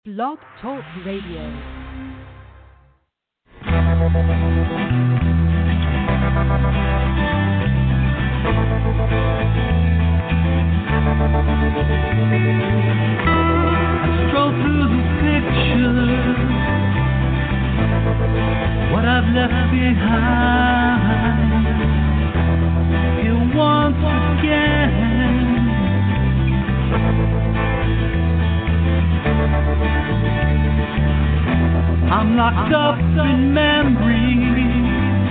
Blog Talk Radio. Stroll through the pictures, what I've left behind. Here once again, I'm locked up in memories,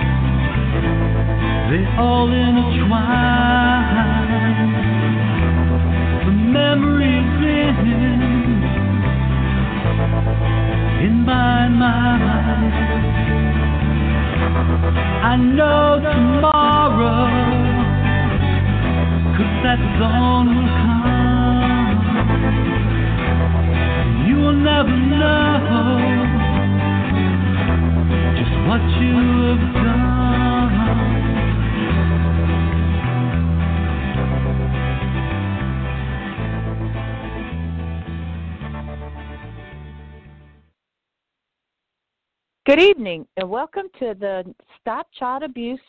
they all intertwine. The memories in my mind. I know tomorrow, 'cause that dawn will come. You will never know just what you have done. Good evening, and welcome to the Stop Child Abuse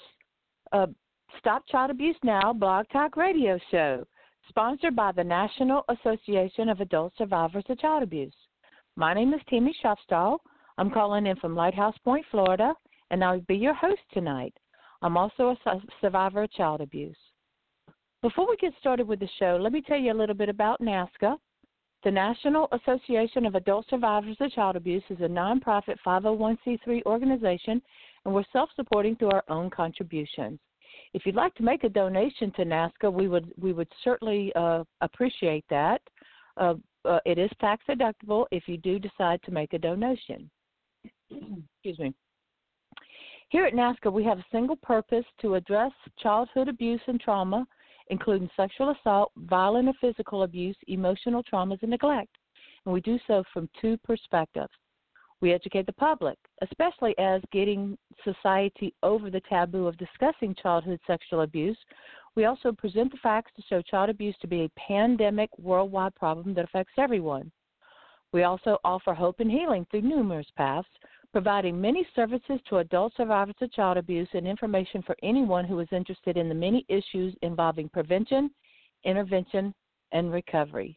Now Blog Talk Radio Show, sponsored by the National Association of Adult Survivors of Child Abuse. My name is Tammy Shopstall. I'm calling in from Lighthouse Point, Florida, and I'll be your host tonight. I'm also a survivor of child abuse. Before we get started with the show, let me tell you a little bit about NASCA. The National Association of Adult Survivors of Child Abuse is a nonprofit 501c3 organization, and we're self-supporting through our own contributions. If you'd like to make a donation to NASCA, we would certainly appreciate that. It is tax deductible if you do decide to make a donation. Excuse me. Here at NASCA, we have a single purpose to address childhood abuse and trauma, including sexual assault, violent or physical abuse, emotional traumas, and neglect. And we do so from two perspectives. We educate the public, especially as getting society over the taboo of discussing childhood sexual abuse. We also present the facts to show child abuse to be a pandemic worldwide problem that affects everyone. We also offer hope and healing through numerous paths, providing many services to adult survivors of child abuse and information for anyone who is interested in the many issues involving prevention, intervention, and recovery.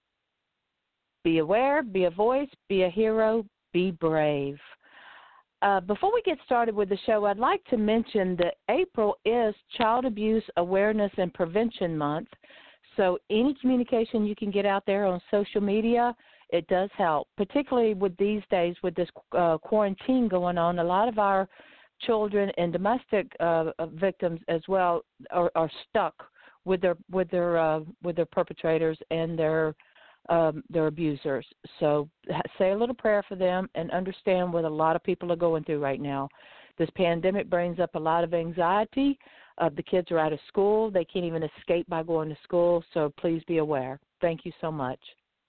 Be aware, be a voice, be a hero, be brave. Before we get started with the show, I'd like to mention that April is Child Abuse Awareness and Prevention Month, so any communication you can get out there on social media, it does help, particularly with these days with this quarantine going on. A lot of our children and domestic victims as well are stuck with their perpetrators and their abusers. So say a little prayer for them and understand what a lot of people are going through right now. This pandemic brings up a lot of anxiety. The kids are out of school. They can't even escape by going to school, so please be aware. Thank you so much.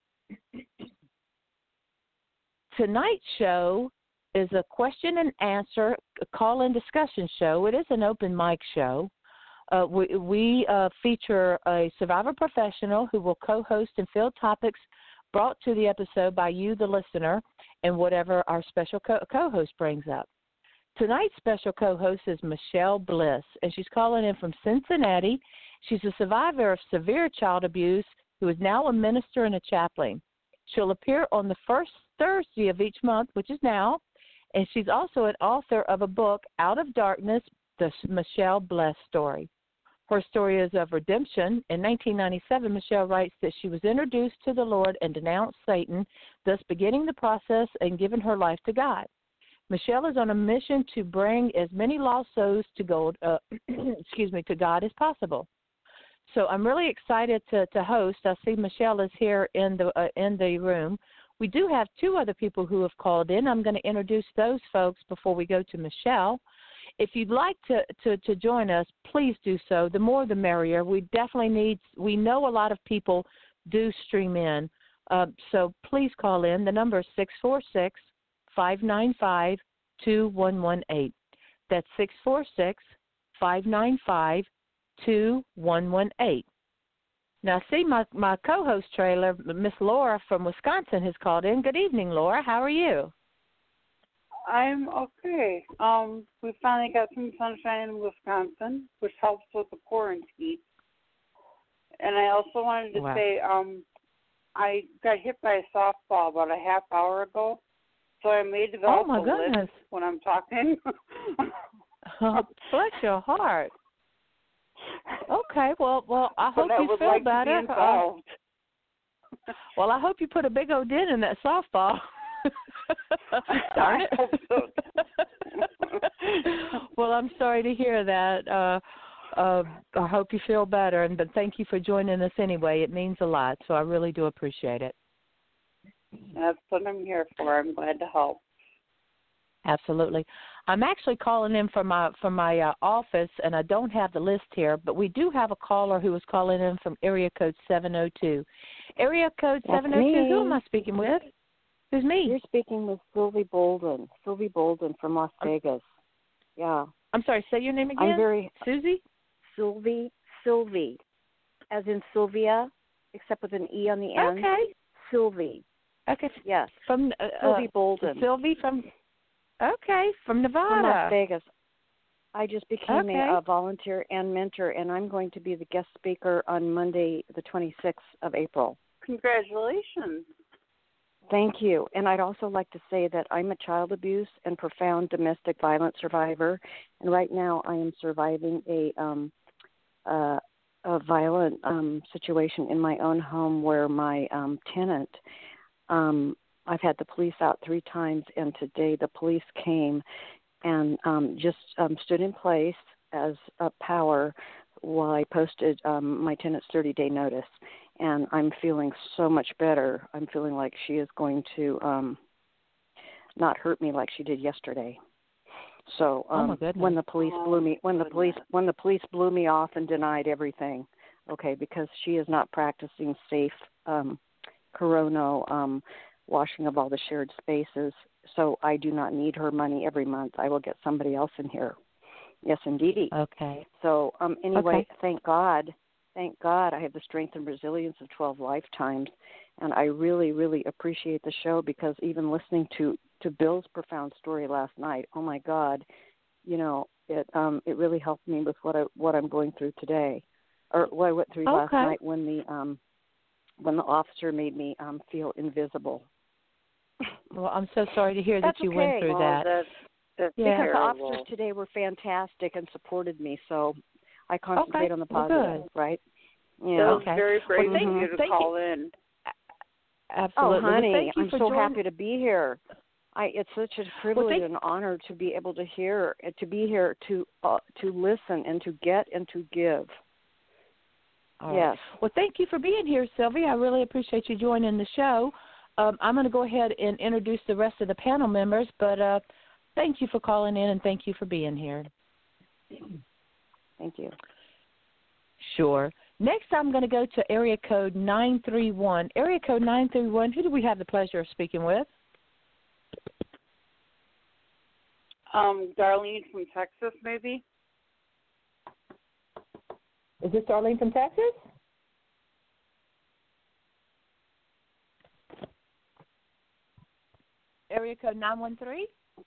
Tonight's show is a question and answer, a call-in discussion show. It is an open mic show. We feature a survivor professional who will co-host and field topics brought to the episode by you, the listener, and whatever our special co-host brings up. Tonight's special co-host is Michelle Bliss, and she's calling in from Cincinnati. She's a survivor of severe child abuse who is now a minister and a chaplain. She'll appear on the first Thursday of each month, which is now, and she's also an author of a book, Out of Darkness, the Michelle Bliss Story. Her story is of redemption. In 1997, Michelle writes that she was introduced to the Lord and denounced Satan, thus beginning the process and giving her life to God. Michelle is on a mission to bring as many lost souls to God as possible. So I'm really excited to host. I see Michelle is here in the room. We do have two other people who have called in. I'm going to introduce those folks before we go to Michelle. If you'd like to join us, please do so. The more the merrier. We know a lot of people do stream in. So please call in. The number is 646-595-2118. That's 646-595-2118. Now, see, my co-host trailer, Miss Laura from Wisconsin, has called in. Good evening, Laura. How are you? I'm okay. We finally got some sunshine in Wisconsin, which helps with the quarantine. And I also wanted to say, I got hit by a softball about a half hour ago, so I may develop a lisp when I'm talking. Oh, bless your heart. Okay, well, I hope you feel better. Well, I hope you put a big old dent in that softball. Darn it. Well, I'm sorry to hear that. I hope you feel better, but thank you for joining us anyway. It means a lot, so I really do appreciate it. That's what I'm here for. I'm glad to help. Absolutely. I'm actually calling in from my office, and I don't have the list here, but we do have a caller who is calling in from area code 702. Area code 702, who am I speaking with? Who's me? You're speaking with Sylvie Bolden. Sylvie Bolden from Las Vegas. Yeah. I'm sorry, say your name again? Susie? Sylvie, as in Sylvia, except with an E on the end. Okay. Sylvie. Okay. Yes. From Sylvie Bolden. Sylvie from Nevada. From Las Vegas. I just became a volunteer and mentor, and I'm going to be the guest speaker on Monday, the 26th of April. Congratulations. Thank you. And I'd also like to say that I'm a child abuse and profound domestic violence survivor, and right now I am surviving a violent situation in my own home where my tenant, I've had the police out 3 times, and today the police came and just stood in place as a power while I posted my tenant's 30-day notice. And I'm feeling so much better. I'm feeling like she is going to not hurt me like she did yesterday. So when the police blew me off and denied everything, okay, because she is not practicing safe corona washing of all the shared spaces. So I do not need her money every month. I will get somebody else in here. Yes, indeed. Okay. So anyway, thank God I have the strength and resilience of 12 lifetimes, and I really, really appreciate the show, because even listening to Bill's profound story last night, oh my God, it really helped me with what I'm going through today, or what I went through last night when the officer made me feel invisible. Well, I'm so sorry to hear that you went through that. That's because the officers today were fantastic and supported me, so I concentrate on the positive, right? Yeah. That's very brave of you to call in. Absolutely. Oh, honey, I'm so happy to be here. It's such a privilege and honor to be able to hear, to be here, to listen and to get and to give. Yes. Well, thank you for being here, Sylvie. I really appreciate you joining the show. I'm going to go ahead and introduce the rest of the panel members, but thank you for calling in and thank you for being here. Thank you. Sure. Next, I'm going to go to area code 931. Area code 931, who do we have the pleasure of speaking with? Darlene from Texas, maybe. Is this Darlene from Texas? Area code 913?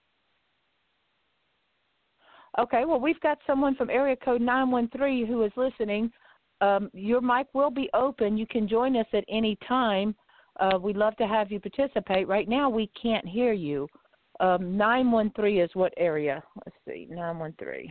Okay, well, we've got someone from area code 913 who is listening. Your mic will be open. You can join us at any time. We'd love to have you participate. Right now, we can't hear you. 913 is what area? Let's see, 913.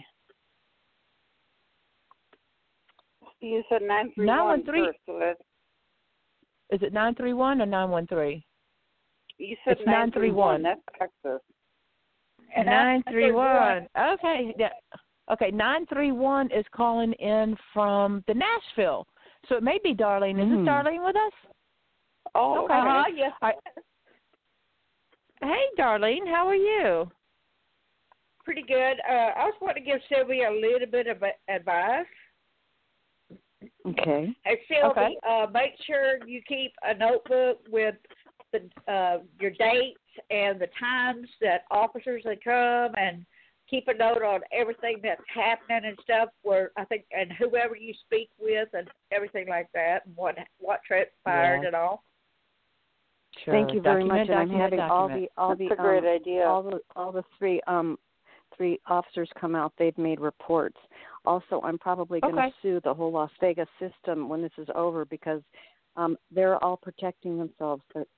You said 931 first. So is it 931 or 913? You said 931. That's Texas. And 931. Okay. Okay, 931 is calling in from the Nashville. So it may be Darlene. Is this Darlene with us? Oh, okay. Yes. Hey, Darlene, how are you? Pretty good. I was wanting to give Sylvia a little bit of advice. Okay. Hey, Sylvie, make sure you keep a notebook with your dates and the times that officers that come, and keep a note on everything that's happening and stuff. Where I think, and whoever you speak with and everything like that, and what transpired and all. Sure. Thank you very much. And I'm having document. all the That's a great idea. all the three officers come out. They've made reports. Also, I'm probably going to sue the whole Las Vegas system when this is over because they're all protecting themselves.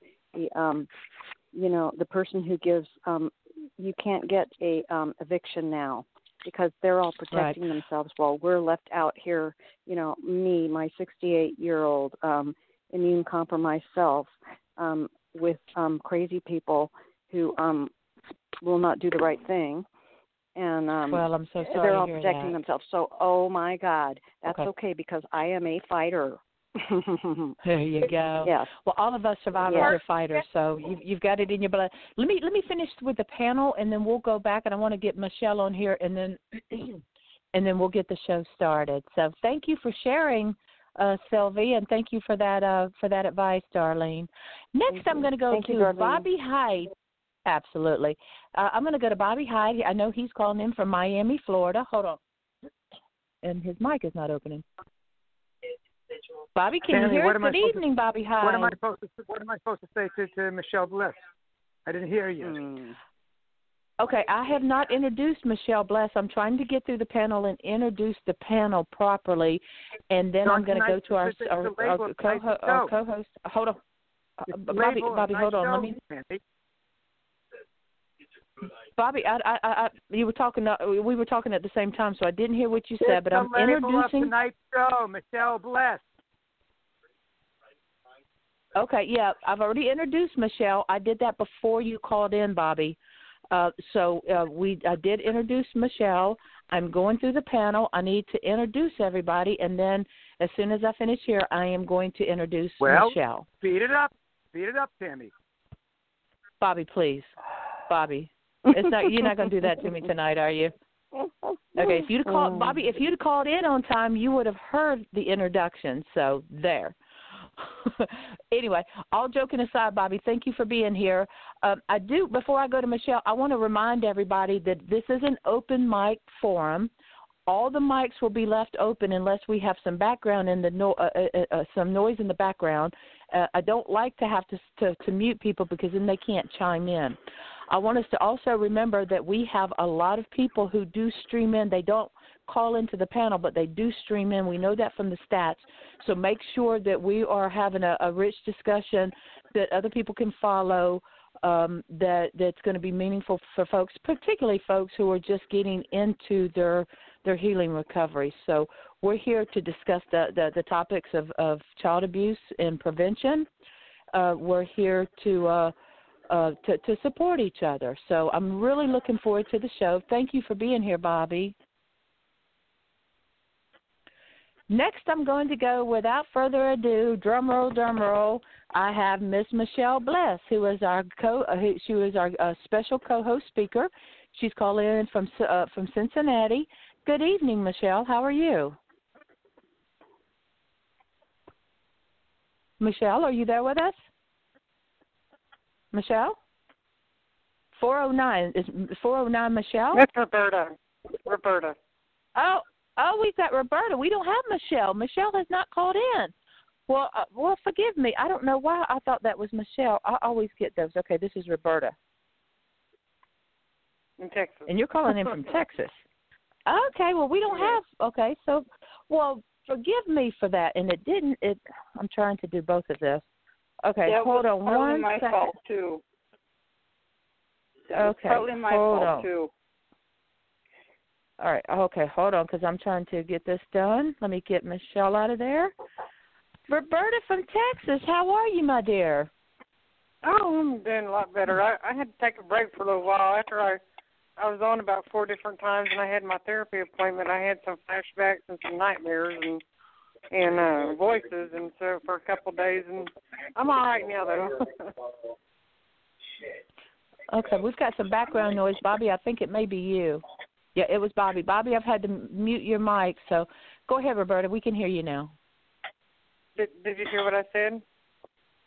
The person who gives you can't get a eviction now because they're all protecting themselves while we're left out here. Me, my 68-year-old immune compromised self, with crazy people who will not do the right thing. And well, I'm so sorry. they're all to hear protecting that. themselves. So, oh my God, that's okay because I am a fighter. There you go. Yes. Well, all of us survivors are fighters, so you've got it in your blood. Let me finish with the panel, and then we'll go back, and I want to get Michelle on here, and then we'll get the show started. So, thank you for sharing, Sylvie, and thank you for that advice, Darlene. Next, I'm going to go to Bobby Hyde. Absolutely. I'm going to go to Bobby Hyde. I know he's calling in from Miami, Florida. Hold on. And his mic is not opening. Bobby, can you hear us? Good evening, Bobby Hyde. What am I supposed to say to Michelle Bliss? I didn't hear you. Okay, I have not introduced Michelle Bliss. I'm trying to get through the panel and introduce the panel properly, and then I'm going to go to our co-host. Hold on. Bobby, hold on. Let me. Bobby, we were talking at the same time, so I didn't hear what you said. But I'm introducing tonight's show, Michelle Bliss. Okay, yeah, I've already introduced Michelle. I did that before you called in, Bobby. I did introduce Michelle. I'm going through the panel. I need to introduce everybody, and then as soon as I finish here, I am going to introduce Michelle. Speed it up, Tammy. Bobby, please, Bobby. You're not going to do that to me tonight, are you? Okay, if you'd called in on time, you would have heard the introduction. So there. Anyway, all joking aside, Bobby, thank you for being here. Before I go to Michelle, I want to remind everybody that this is an open mic forum. All the mics will be left open unless we have some background in some noise in the background. I don't like to have to mute people because then they can't chime in. I want us to also remember that we have a lot of people who do stream in. They don't call into the panel, but they do stream in. We know that from the stats. So make sure that we are having a rich discussion that other people can follow, that's going to be meaningful for folks, particularly folks who are just getting into their healing recovery. So we're here to discuss the topics of child abuse and prevention. We're here to support each other. So I'm really looking forward to the show. Thank you for being here, Bobby. Next, I'm going to go, without further ado, drum roll, I have Miss Michelle Bliss, who is our special co-host speaker. She's calling in from Cincinnati. Good evening, Michelle. How are you? Michelle, are you there with us? Michelle? 409. Is 409 Michelle? That's Roberta. Oh, we've got Roberta. We don't have Michelle. Michelle has not called in. Well, forgive me. I don't know why I thought that was Michelle. I always get those. Okay, this is Roberta. In Texas. And you're calling in from Texas. Okay, well, we don't have, okay, so, well, forgive me for that. And I'm trying to do both of this. Okay, hold on one second. That was my fault, too. Okay, probably my fault, too. All right, okay, hold on, because I'm trying to get this done. Let me get Michelle out of there. Roberta from Texas, how are you, my dear? Oh, I'm doing a lot better. I had to take a break for a little while. After I was on about 4 different times, and I had my therapy appointment. I had some flashbacks and some nightmares and voices, and so for a couple of days, and I'm all right now, though. Okay, we've got some background noise. Bobby, I think it may be you. Yeah, it was Bobby. Bobby, I've had to mute your mic, so go ahead, Roberta. We can hear you now. Did you hear what I said?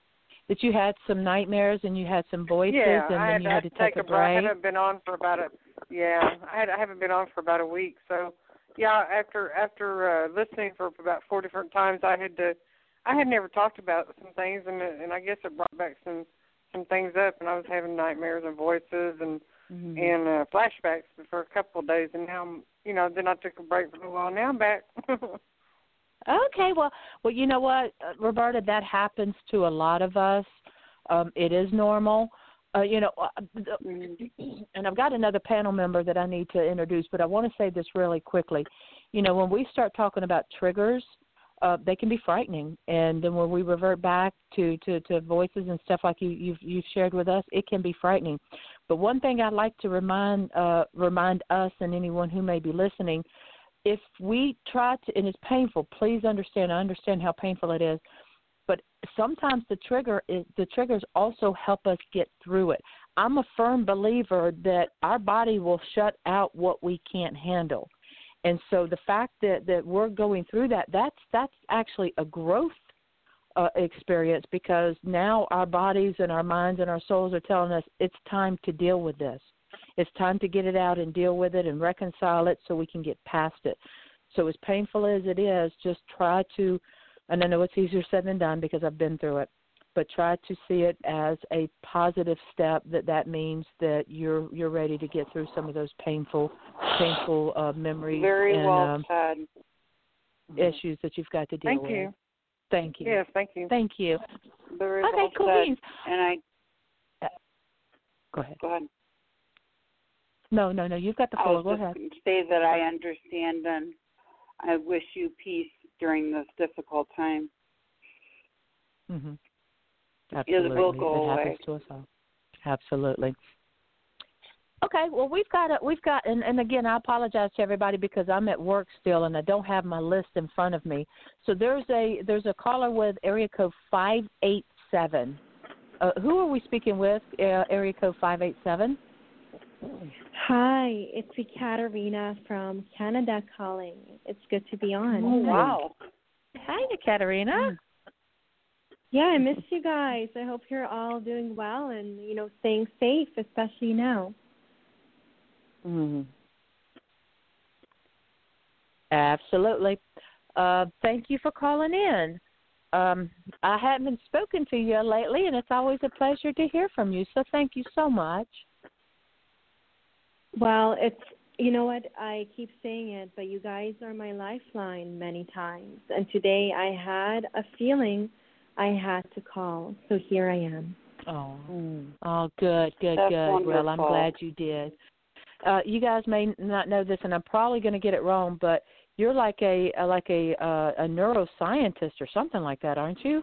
That you had some nightmares and you had some voices, and then you had to take a break. I haven't been on for about Yeah, I haven't been on for about a week, so yeah. After listening for about 4 different times, I had never talked about some things, and I guess it brought back some things up, and I was having nightmares and voices and flashbacks for a couple of days, and now then I took a break for a little while. Now I'm back. Okay, well, you know what, Roberta, that happens to a lot of us. It is normal. And I've got another panel member that I need to introduce, but I want to say this really quickly. When we start talking about triggers, they can be frightening, and then when we revert back to voices and stuff like you've shared with us, it can be frightening. But one thing I'd like to remind us and anyone who may be listening, if we try to, and it's painful, please understand. I understand how painful it is. But sometimes the triggers also help us get through it. I'm a firm believer that our body will shut out what we can't handle. And so the fact that we're going through that's actually a growth experience, because now our bodies and our minds and our souls are telling us it's time to deal with this. It's time to get it out and deal with it and reconcile it so we can get past it. So as painful as it is, just try to, and I know it's easier said than done because I've been through it, but try to see it as a positive step. That means that you're ready to get through some of those painful memories and issues that you've got to deal with. Thank you. Thank you. Yes, thank you. Thank you. Very okay, well cool said. beans. And Go ahead. Go ahead. No, you've got the floor. Go ahead. I was just going to say that I understand, and I wish you peace during this difficult time. Mm-hmm. Absolutely. It will go away. Happens to us all. Absolutely. Okay, well we've got and again I apologize to everybody because I'm at work still and I don't have my list in front of me. So there's a caller with area code 587. Who are we speaking with? Area code 587. Hi, it's Ekaterina from Canada calling. It's good to be on. Oh wow! Hi, Ekaterina. Yeah, I missed you guys. I hope you're all doing well and, staying safe, especially now. Mm-hmm. Absolutely. Thank you for calling in. I haven't spoken to you lately, and it's always a pleasure to hear from you, so thank you so much. Well, you know what, I keep saying it, but you guys are my lifeline many times, and today I had a feeling I had to call, so here I am. Oh, good. Wonderful. Well, I'm glad you did. You guys may not know this, and I'm probably going to get it wrong, but you're like a neuroscientist or something like that, aren't you?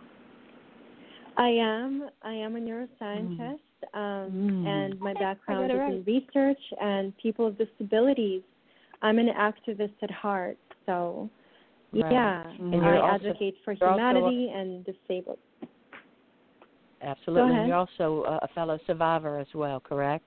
I am a neuroscientist, and my background is in research and people with disabilities. I'm an activist at heart, so yeah, and I advocate for humanity and disabled. Absolutely, and you're also a fellow survivor as well, correct?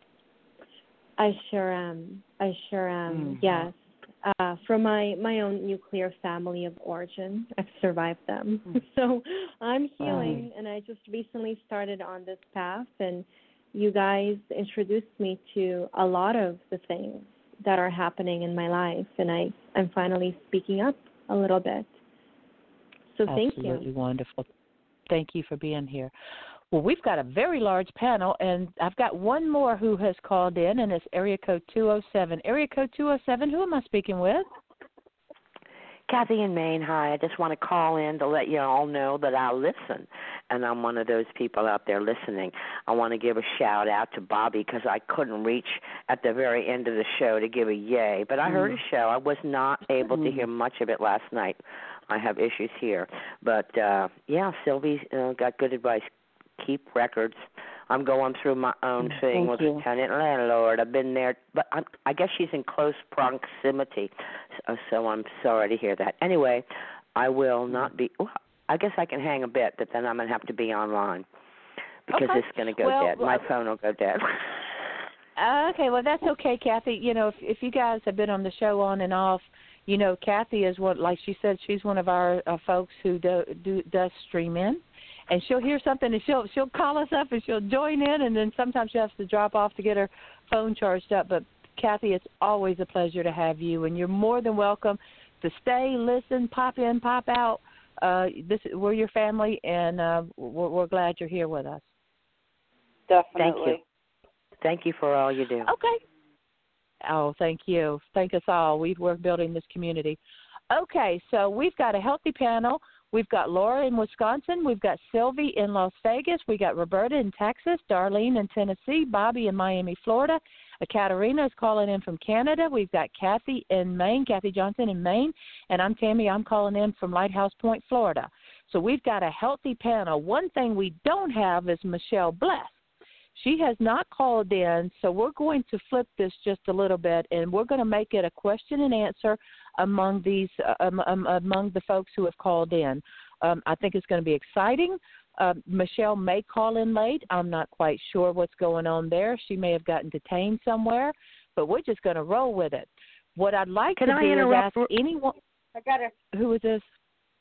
I sure am. Yes. From my own nuclear family of origin, I've survived them. So I'm healing, and I just recently started on this path, and you guys introduced me to a lot of the things that are happening in my life, and I'm finally speaking up a little bit. So thank you. Absolutely wonderful. Thank you for being here. Well, we've got a very large panel, and I've got one more who has called in, and it's area code 207. Area code 207, who am I speaking with? Kathy in Maine, hi. I just want to call in to let you all know that I listen, and I'm one of those people out there listening. I want to give a shout-out to Bobby because I couldn't reach at the very end of the show to give a yay, but I heard a show. I was not able to hear much of it last night. I have issues here. But, Sylvie got good advice. Keep records. I'm going through my own thing with a tenant landlord. I've been there, but I guess she's in close proximity, so I'm sorry to hear that. Anyway, I will not be I guess I can hang a bit, but then I'm going to have to be online because it's going to go dead. My phone will go dead. Okay, well, that's okay, Kathy. If you guys have been on the show on and off, Kathy is like she said, she's one of our folks who does stream in. And she'll hear something, and she'll call us up, and she'll join in, and then sometimes she has to drop off to get her phone charged up. But Kathy, it's always a pleasure to have you, and you're more than welcome to stay, listen, pop in, pop out. We're your family, and we're glad you're here with us. Definitely. Thank you. Thank you for all you do. Okay. Oh, thank you. Thank us all. We're building this community. Okay, so we've got a healthy panel. We've got Laura in Wisconsin. We've got Sylvie in Las Vegas. We got Roberta in Texas, Darlene in Tennessee, Bobby in Miami, Florida. Katerina is calling in from Canada. We've got Kathy in Maine, Kathy Johnson in Maine. And I'm Tammy. I'm calling in from Lighthouse Point, Florida. So we've got a healthy panel. One thing we don't have is Michelle Bless. She has not called in, so we're going to flip this just a little bit, and we're going to make it a question and answer among these among the folks who have called in. I think it's going to be exciting. Michelle may call in late. I'm not quite sure what's going on there. She may have gotten detained somewhere, but we're just going to roll with it. What I'd like to do is ask anyone. I got it. Who is this?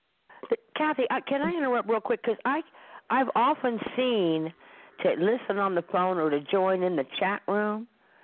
Kathy, can I interrupt real quick? Because I've often seen to listen on the phone or to join in the chat room.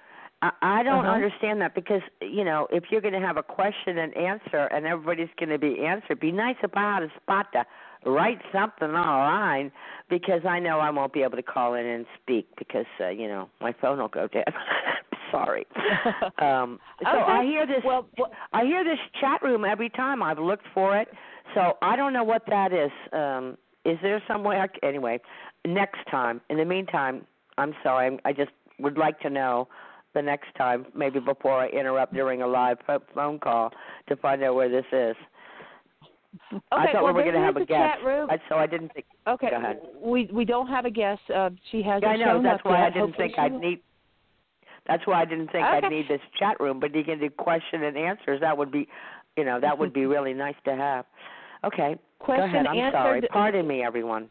I don't understand that because, if you're going to have a question and answer and everybody's going to be answered, be nice if I had a spot to write something online because I know I won't be able to call in and speak because, my phone will go dead. Sorry. So I hear this. I hear this chat room every time. I've looked for it, so I don't know what that is. Is there some way? Anyway, next time. In the meantime, I'm sorry. I just would like to know the next time, maybe before I interrupt during a live phone call, to find out where this is. Okay, I thought we were going to have a guest, so I didn't think. Okay, go ahead. We don't have a guest. She hasn't. Yeah, I know. Shown That's up why yet. I didn't think I'd need. That's why I didn't think I'd need this chat room. But you can do question and answers. That would be, that would be really nice to have. Okay. Question go ahead. I'm sorry. Pardon me, everyone.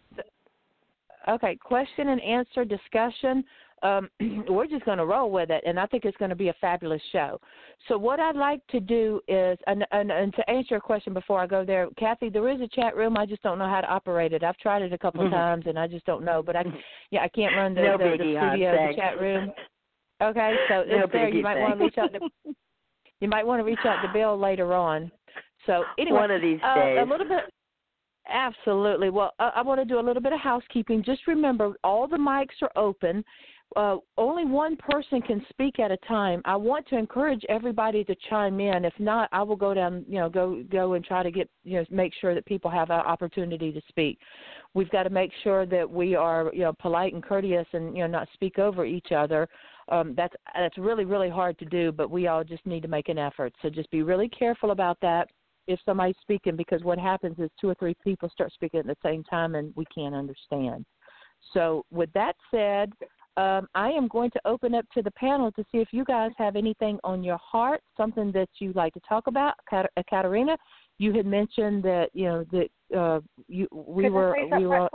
Okay. Question and answer discussion. We're just going to roll with it, and I think it's going to be a fabulous show. So what I'd like to do is, and to answer your question before I go there, Kathy, there is a chat room. I just don't know how to operate it. I've tried it a couple of times, and I just don't know. But I can't run the studio, the chat room. Okay, so it's there. You might want to reach out to. You might want to reach out to Bill later on. So anyway, one of these days. A little bit. Absolutely. Well, I want to do a little bit of housekeeping. Just remember, all the mics are open. Only one person can speak at a time. I want to encourage everybody to chime in. If not, I will go down, go and try to get, make sure that people have an opportunity to speak. We've got to make sure that we are, polite and courteous and, not speak over each other. That's really, really hard to do, but we all just need to make an effort. So just be really careful about that if somebody's speaking, because what happens is 2 or 3 people start speaking at the same time and we can't understand. So with that said, I am going to open up to the panel to see if you guys have anything on your heart, something that you'd like to talk about. Katerina, you had mentioned that we were.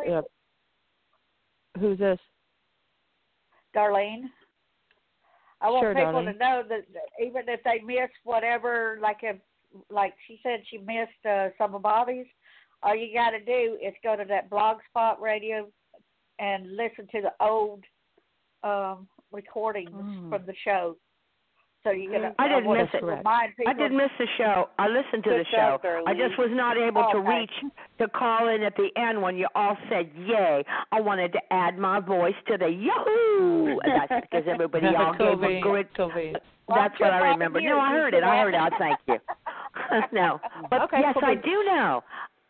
Who's this? Darlene. I want people Darlene. to know that even if they miss whatever, like she said, she missed some of Bobby's. All you got to do is go to that Blogspot Radio and listen to the old recordings from the show. So you can. I didn't miss it. I did miss the show. I listened to the show. I just was not able to reach to call in at the end when you all said yay. I wanted to add my voice to the yahoo. That's because everybody all gave a great. That's what I remember. No, I heard it. Thank you. No, but yes, I do know.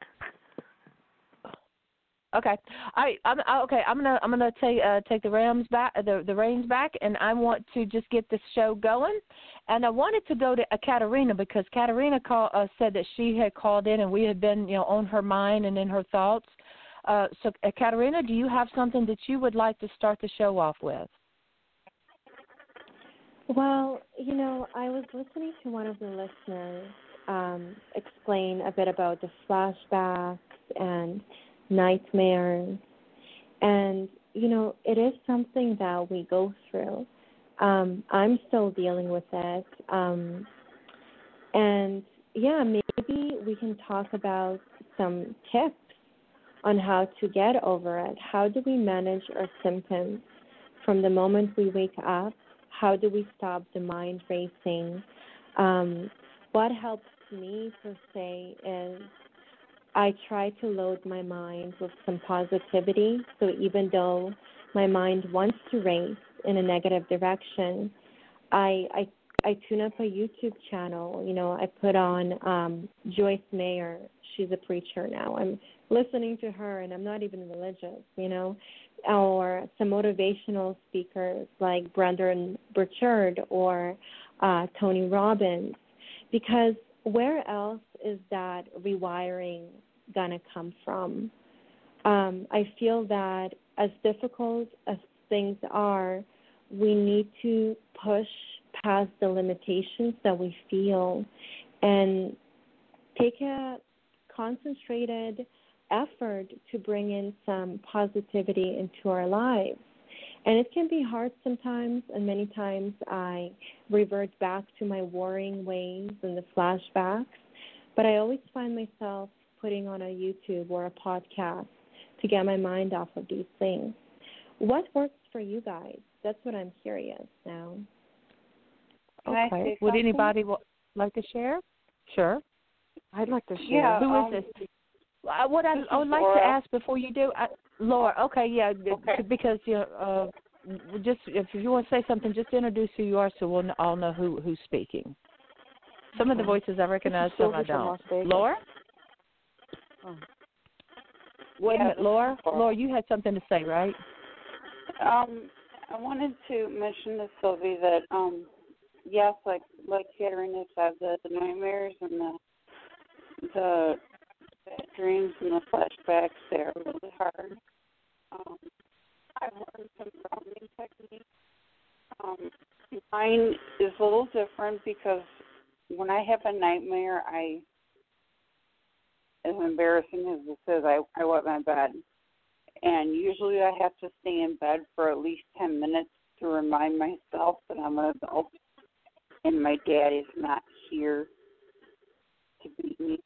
Okay, I'm gonna take the reins back, and I want to just get this show going. And I wanted to go to Katerina because Katerina said that she had called in and we had been on her mind and in her thoughts. So Katerina, do you have something that you would like to start the show off with? Well, I was listening to one of the listeners explain a bit about the flashbacks and nightmares, and it is something that we go through. I'm still dealing with it, and maybe we can talk about some tips on how to get over it. How do we manage our symptoms from the moment we wake up? How do we stop the mind racing? What helps me per se is I try to load my mind with some positivity. So even though my mind wants to race in a negative direction, I tune up a YouTube channel. You know, I put on Joyce Meyer. She's a preacher now. I'm listening to her, and I'm not even religious, you know, or some motivational speakers like Brendon Burchard or Tony Robbins, because where else is that rewiring going to come from? I feel that as difficult as things are, we need to push past the limitations that we feel and take a concentrated effort to bring in some positivity into our lives. And it can be hard sometimes, and many times I revert back to my worrying ways and the flashbacks, but I always find myself putting on a YouTube or a podcast to get my mind off of these things. What works for you guys? That's what I'm curious now. Okay. Would anybody like to share? Sure. I'd like to share. Yeah, Who is this? What I would like to ask before you do, Laura. Okay, yeah, okay. Because just if you want to say something, just introduce who you are, so we'll all know who's speaking. Some of the voices I recognize, some I don't. Laura. Oh. Wait a minute, Laura. Laura, you had something to say, right? I wanted to mention to Sylvie that yes, like Katerina said, the nightmares and the dreams and the flashbacks, they're really hard. I've learned some grounding techniques. Mine is a little different because when I have a nightmare, as embarrassing as this is, I wet my bed. And usually I have to stay in bed for at least 10 minutes to remind myself that I'm an adult and my dad is not here to beat me.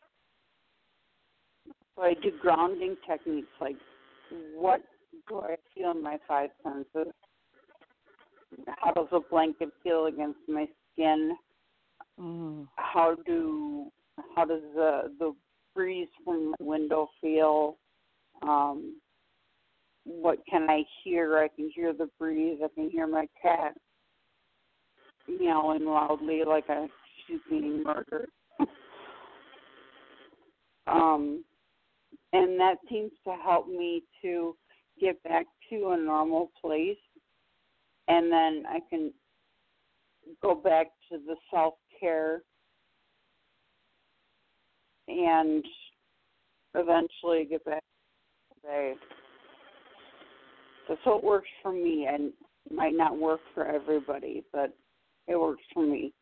So I do grounding techniques like, what do I feel in my five senses? How does a blanket feel against my skin? How does the breeze from the window feel? What can I hear? I can hear the breeze. I can hear my cat meowing loudly like she's being murdered. And that seems to help me to get back to a normal place. And then I can go back to the self-care and eventually get back to the day. So it works for me, and it might not work for everybody, but it works for me.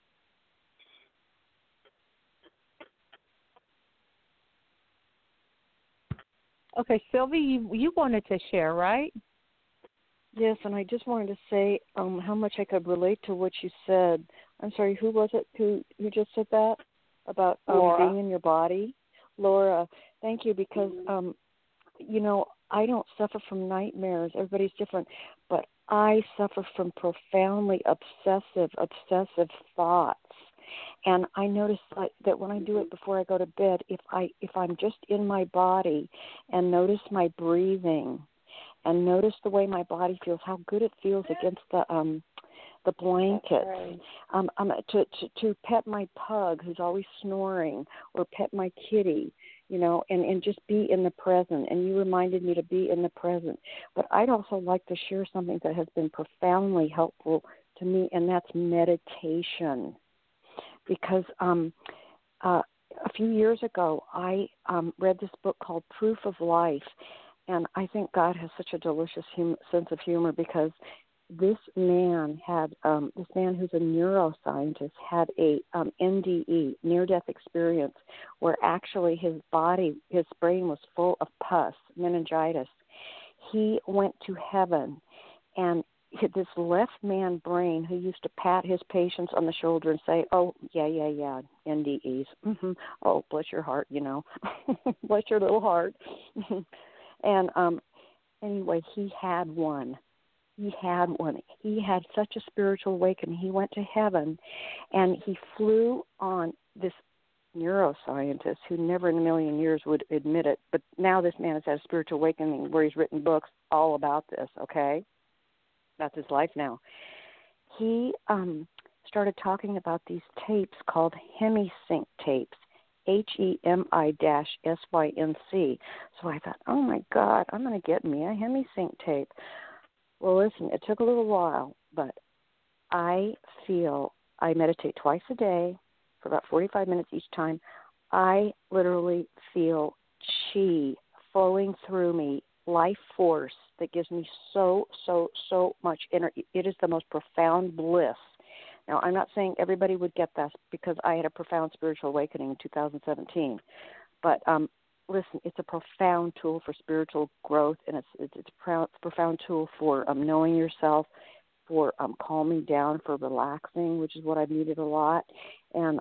Okay, Sylvie, you wanted to share, right? Yes, and I just wanted to say how much I could relate to what you said. I'm sorry, who was it who just said that about being in your body? Laura, thank you, because, I don't suffer from nightmares. Everybody's different. But I suffer from profoundly obsessive thoughts. And I notice that when I do it before I go to bed, if I'm just in my body and notice my breathing and notice the way my body feels, how good it feels against the blanket. Right. To pet my pug who's always snoring, or pet my kitty, and just be in the present. And you reminded me to be in the present. But I'd also like to share something that has been profoundly helpful to me, and that's meditation. Because a few years ago, I read this book called Proof of Life, and I think God has such a delicious sense of humor, because this man who's a neuroscientist had a NDE, near-death experience, where actually his brain was full of pus, meningitis. He went to heaven, and this left man brain, who used to pat his patients on the shoulder and say, "Oh, yeah, NDEs. Mm-hmm. Oh, bless your heart, bless your little heart." And anyway, he had one. he had one. He had such a spiritual awakening. He went to heaven, and he flew on this neuroscientist who never in a million years would admit it, but now this man has had a spiritual awakening where he's written books all about this, okay? That's his life now. He started talking about these tapes called HemiSync tapes, HEMI-SYNC. So I thought, oh, my God, I'm going to get me a HemiSync tape. Well, listen, it took a little while, but I feel I meditate twice a day for about 45 minutes each time. I literally feel chi flowing through me, life force that gives me so much energy. It is the most profound bliss. Now, I'm not saying everybody would get this because I had a profound spiritual awakening in 2017. But listen, it's a profound tool for spiritual growth, and it's a profound tool for knowing yourself, for calming down, for relaxing, which is what I've needed a lot. And,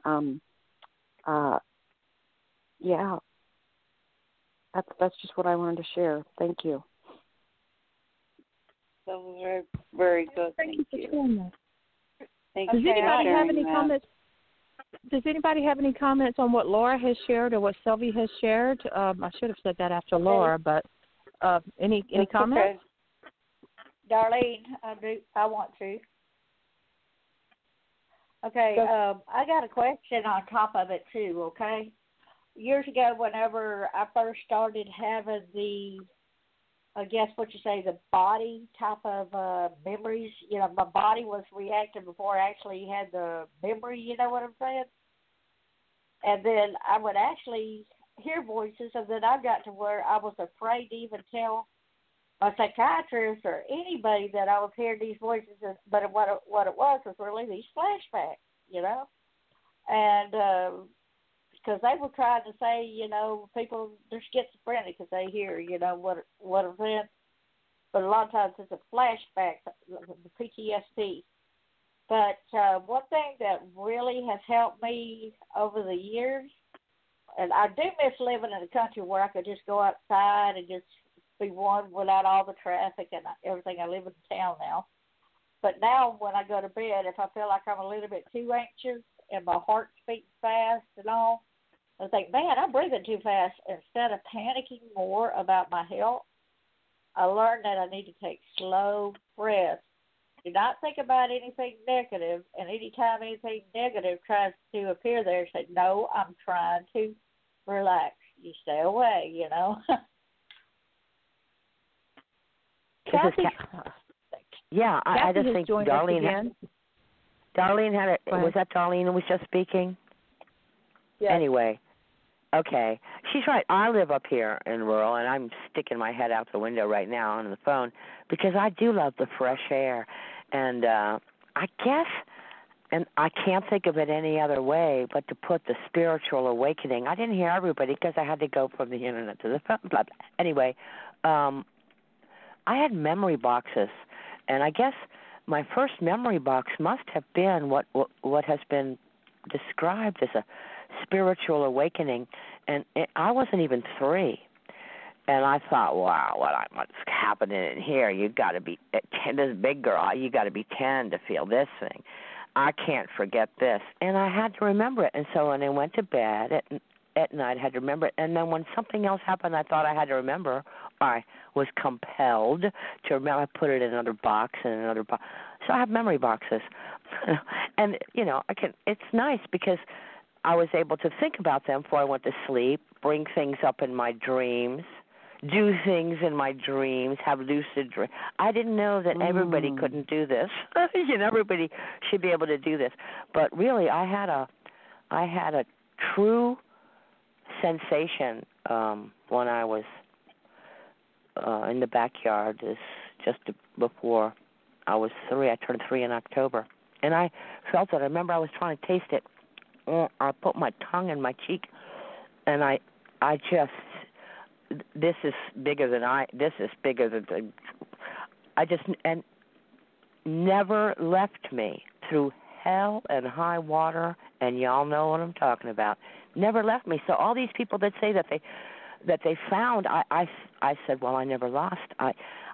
yeah, that's just what I wanted to share. Thank you. That was very, very good. Thank you. Thank Does you. anybody have any comments? Does anybody have any comments on what Laura has shared or what Sylvie has shared? I should have said that after Laura, but any comments? Okay. Darlene, I want to. Okay, I got a question on top of it too. Okay, years ago, whenever I first started having the, I guess what you say, the body type of memories, you know, my body was reacting before I actually had the memory, you know what I'm saying? And then I would actually hear voices, and then I got to where I was afraid to even tell a psychiatrist or anybody that I was hearing these voices, but what it was really these flashbacks, you know? And because they were trying to say, you know, people, they're schizophrenic because they hear, you know, what I'm saying. But a lot of times it's a flashback, the PTSD. But one thing that really has helped me over the years, and I do miss living in a country where I could just go outside and just be one without all the traffic and everything. I live in town now. But now when I go to bed, if I feel like I'm a little bit too anxious and my heart's beating fast and all, I think, man, I'm breathing too fast. Instead of panicking more about my health, I learned that I need to take slow breaths. Do not think about anything negative, and anytime anything negative tries to appear there, say, no, I'm trying to relax. You stay away, you know. Kathy, yeah, I just think Darlene had was that Darlene who was just speaking? Yes. Anyway, okay. She's right. I live up here in rural, and I'm sticking my head out the window right now on the phone because I do love the fresh air. And I guess, and I can't think of it any other way but to put the spiritual awakening. I didn't hear everybody because I had to go from the internet to the phone. Blah, blah. Anyway, I had memory boxes, and I guess my first memory box must have been what has been described as a spiritual awakening, and I wasn't even 3. And I thought, wow, what's happening in here? You got to be 10, this big girl. You got to be 10 to feel this thing. I can't forget this, and I had to remember it. And so when I went to bed at night, I had to remember it. And then when something else happened, I thought I had to remember. I was compelled to remember. I put it in another box and another box. So I have memory boxes, and you know, it's nice because I was able to think about them before I went to sleep, bring things up in my dreams, do things in my dreams, have lucid dreams. I didn't know that everybody couldn't do this. You know, everybody should be able to do this. But really, I had a true sensation when I was in the backyard just before I was 3. I turned 3 in October. And I felt it. I remember I was trying to taste it. I put my tongue in my cheek, and I just, this is bigger than and never left me through hell and high water, and y'all know what I'm talking about. Never left me. So all these people that say that they found, I said, well, I never lost.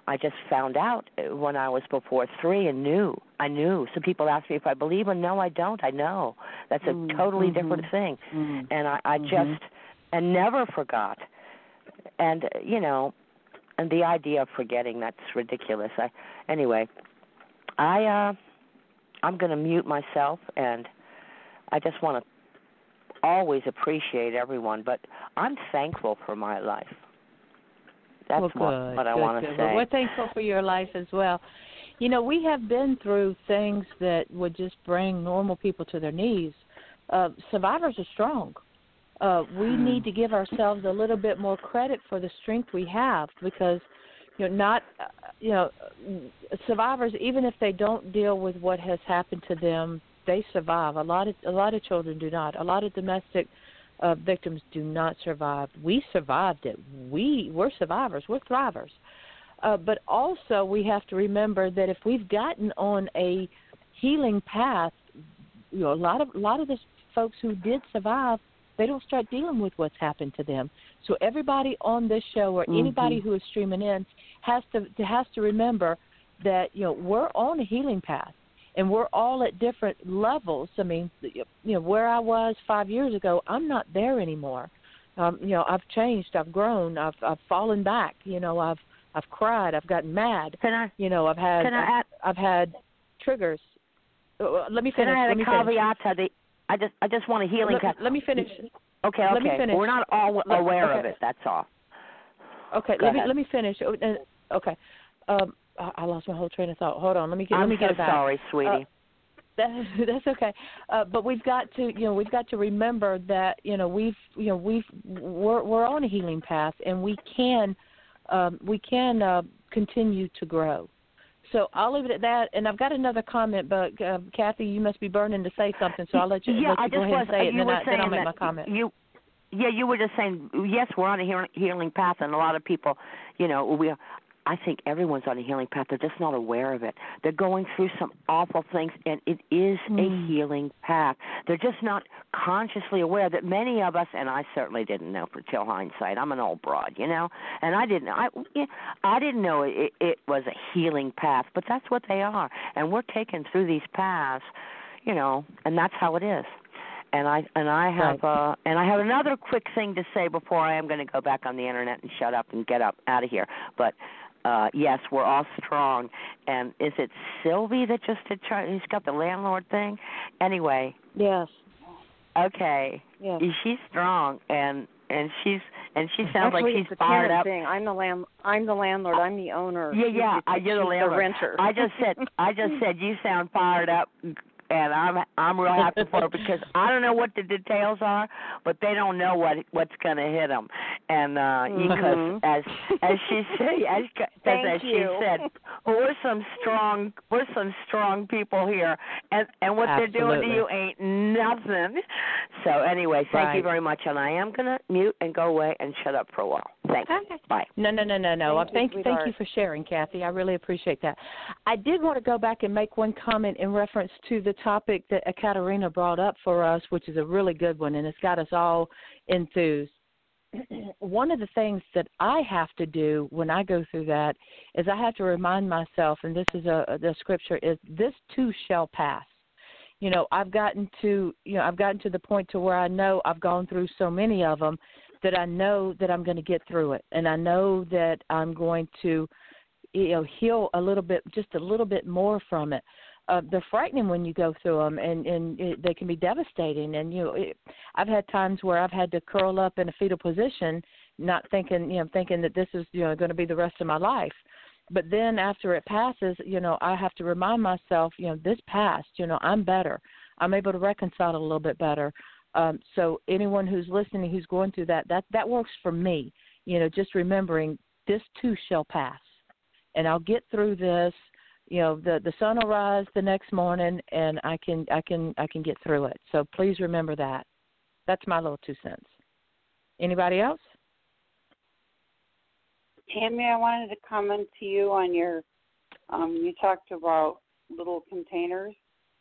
I just found out when I was before 3 and knew. I knew. So people ask me if I believe, and no, I don't. I know. That's a totally different thing. And I just, and never forgot. And, you know, and the idea of forgetting, that's ridiculous. Anyway, I'm going to mute myself, and I just want to always appreciate everyone, but I'm thankful for my life. That's what I want to say. Well, we're thankful for your life as well. You know, we have been through things that would just bring normal people to their knees. Survivors are strong. We need to give ourselves a little bit more credit for the strength we have, because, you know, survivors, even if they don't deal with what has happened to them, they survive. A lot of children do not. A lot of domestic victims do not survive. We survived it. We're survivors. We're thrivers. But also we have to remember that if we've gotten on a healing path, you know, a lot of the folks who did survive, they don't start dealing with what's happened to them. So everybody on this show, or anybody who is streaming in, has to remember that, you know, we're on a healing path. And we're all at different levels. I mean, you know, where I was 5 years ago, I'm not there anymore. You know, I've changed. I've grown. I've fallen back. You know, I've cried. I've gotten mad. You know, I've had triggers. Let me finish. Can I add a caveat to the? I just want a healing. Let me finish. Okay. Let me finish. We're not all aware of it. That's all. Okay. Let me finish. Okay. I lost my whole train of thought. Hold on, let me get it back. I'm sorry, sweetie. That's okay. But we've got to remember that, you know, we're on a healing path, and we can continue to grow. So I'll leave it at that. And I've got another comment, but Kathy, you must be burning to say something, so I'll let you, go ahead and say it, and then I'll make my comment. You were just saying, yes, we're on a healing path, and a lot of people, you know, I think everyone's on a healing path. They're just not aware of it. They're going through some awful things, and it is a healing path. They're just not consciously aware that many of us, and I certainly didn't know till hindsight. I'm an old broad, you know, and I didn't know it was a healing path, but that's what they are. And we're taken through these paths, you know, and that's how it is. And I have another quick thing to say before I am going to go back on the internet and shut up and get out of here. But yes, we're all strong. And is it Sylvie that just did who's got the landlord thing? Anyway. Yes. Okay. Yes. She's strong, and she sounds Actually, like she's fired up. Thing. I'm the landlord. I'm the owner. Yeah. You're the landlord. The renter. I just said you sound fired up. And I'm real happy for it, because I don't know what the details are, but they don't know what's going to hit them. And because as she said, we're some strong people here, and what they're doing to you ain't nothing. So anyway, thank you very much, and I am going to mute and go away and shut up for a while. Thanks. Okay. Bye. No. Thank you for sharing, Kathy. I really appreciate that. I did want to go back and make one comment in reference to the topic that Ekaterina brought up for us, which is a really good one, and it's got us all enthused. One of the things that I have to do when I go through that is I have to remind myself, and this is the scripture, is this too shall pass. You know, I've gotten to the point to where I know I've gone through so many of them that I know that I'm going to get through it, and I know that I'm going to, you know, heal just a little bit more from it. They're frightening when you go through them, and they can be devastating. And I've had times where I've had to curl up in a fetal position, not thinking that this is going to be the rest of my life. But then after it passes, I have to remind myself, this passed. I'm better. I'm able to reconcile it a little bit better. So anyone who's listening, who's going through that works for me. Just remembering this too shall pass, and I'll get through this. The sun will rise the next morning, and I can get through it. So please remember that. That's my little 2 cents. Anybody else? Tammy, I wanted to comment to you on your. You talked about little containers.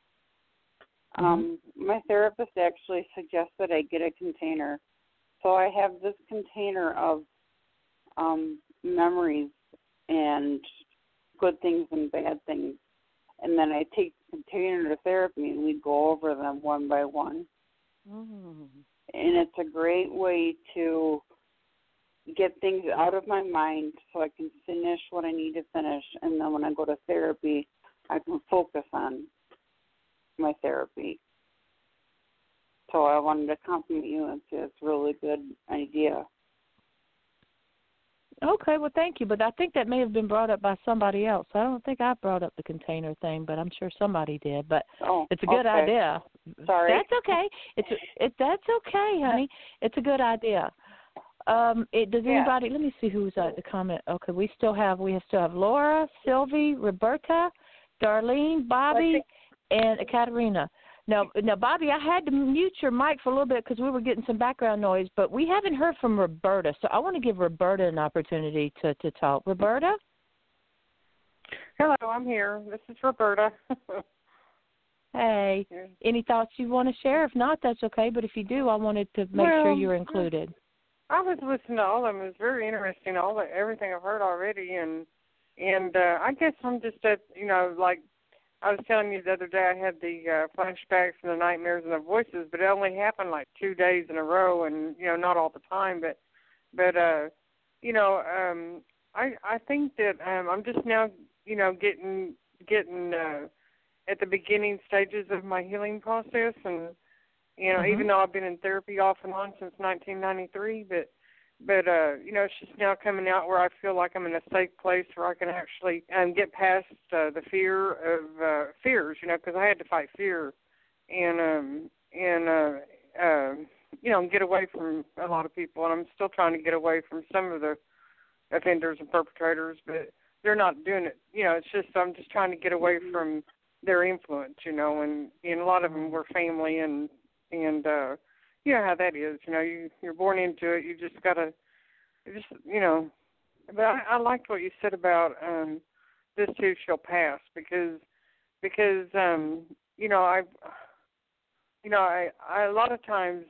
My therapist actually suggested I get a container. So I have this container of memories and good things and bad things. And then I take the container to therapy, and we go over them one by one. Mm. And it's a great way to get things out of my mind so I can finish what I need to finish. And then when I go to therapy, I can focus on my therapy. So I wanted to compliment you and say it's a really good idea. Okay, well, thank you. But I think that may have been brought up by somebody else. I don't think I brought up the container thing, but I'm sure somebody did. But it's a good idea. Sorry. That's okay. That's okay, honey. It's a good idea. Does anybody? Let me see who's at the comment. Okay, we still have Laura, Sylvie, Roberta, Darlene, Bobby, and Katerina. Now, Bobby, I had to mute your mic for a little bit because we were getting some background noise, but we haven't heard from Roberta, so I want to give Roberta an opportunity to talk. Roberta? Hello, I'm here. This is Roberta. Hey. Any thoughts you want to share? If not, that's okay, but if you do, I wanted to make sure you're included. I was listening to all of them. It was very interesting, everything I've heard already, and I guess I'm just like I was telling you the other day, I had the flashbacks and the nightmares and the voices, but it only happened like 2 days in a row, and not all the time. But I think that I'm just now getting at the beginning stages of my healing process, and even though I've been in therapy off and on since 1993, but it's just now coming out where I feel like I'm in a safe place where I can actually get past the fear of fears, because I had to fight fear and get away from a lot of people. And I'm still trying to get away from some of the offenders and perpetrators, but they're not doing it. It's just I'm just trying to get away from their influence, and a lot of them were family and you know how that is. You're born into it. You just gotta, But I liked what you said about this too shall pass because I a lot of times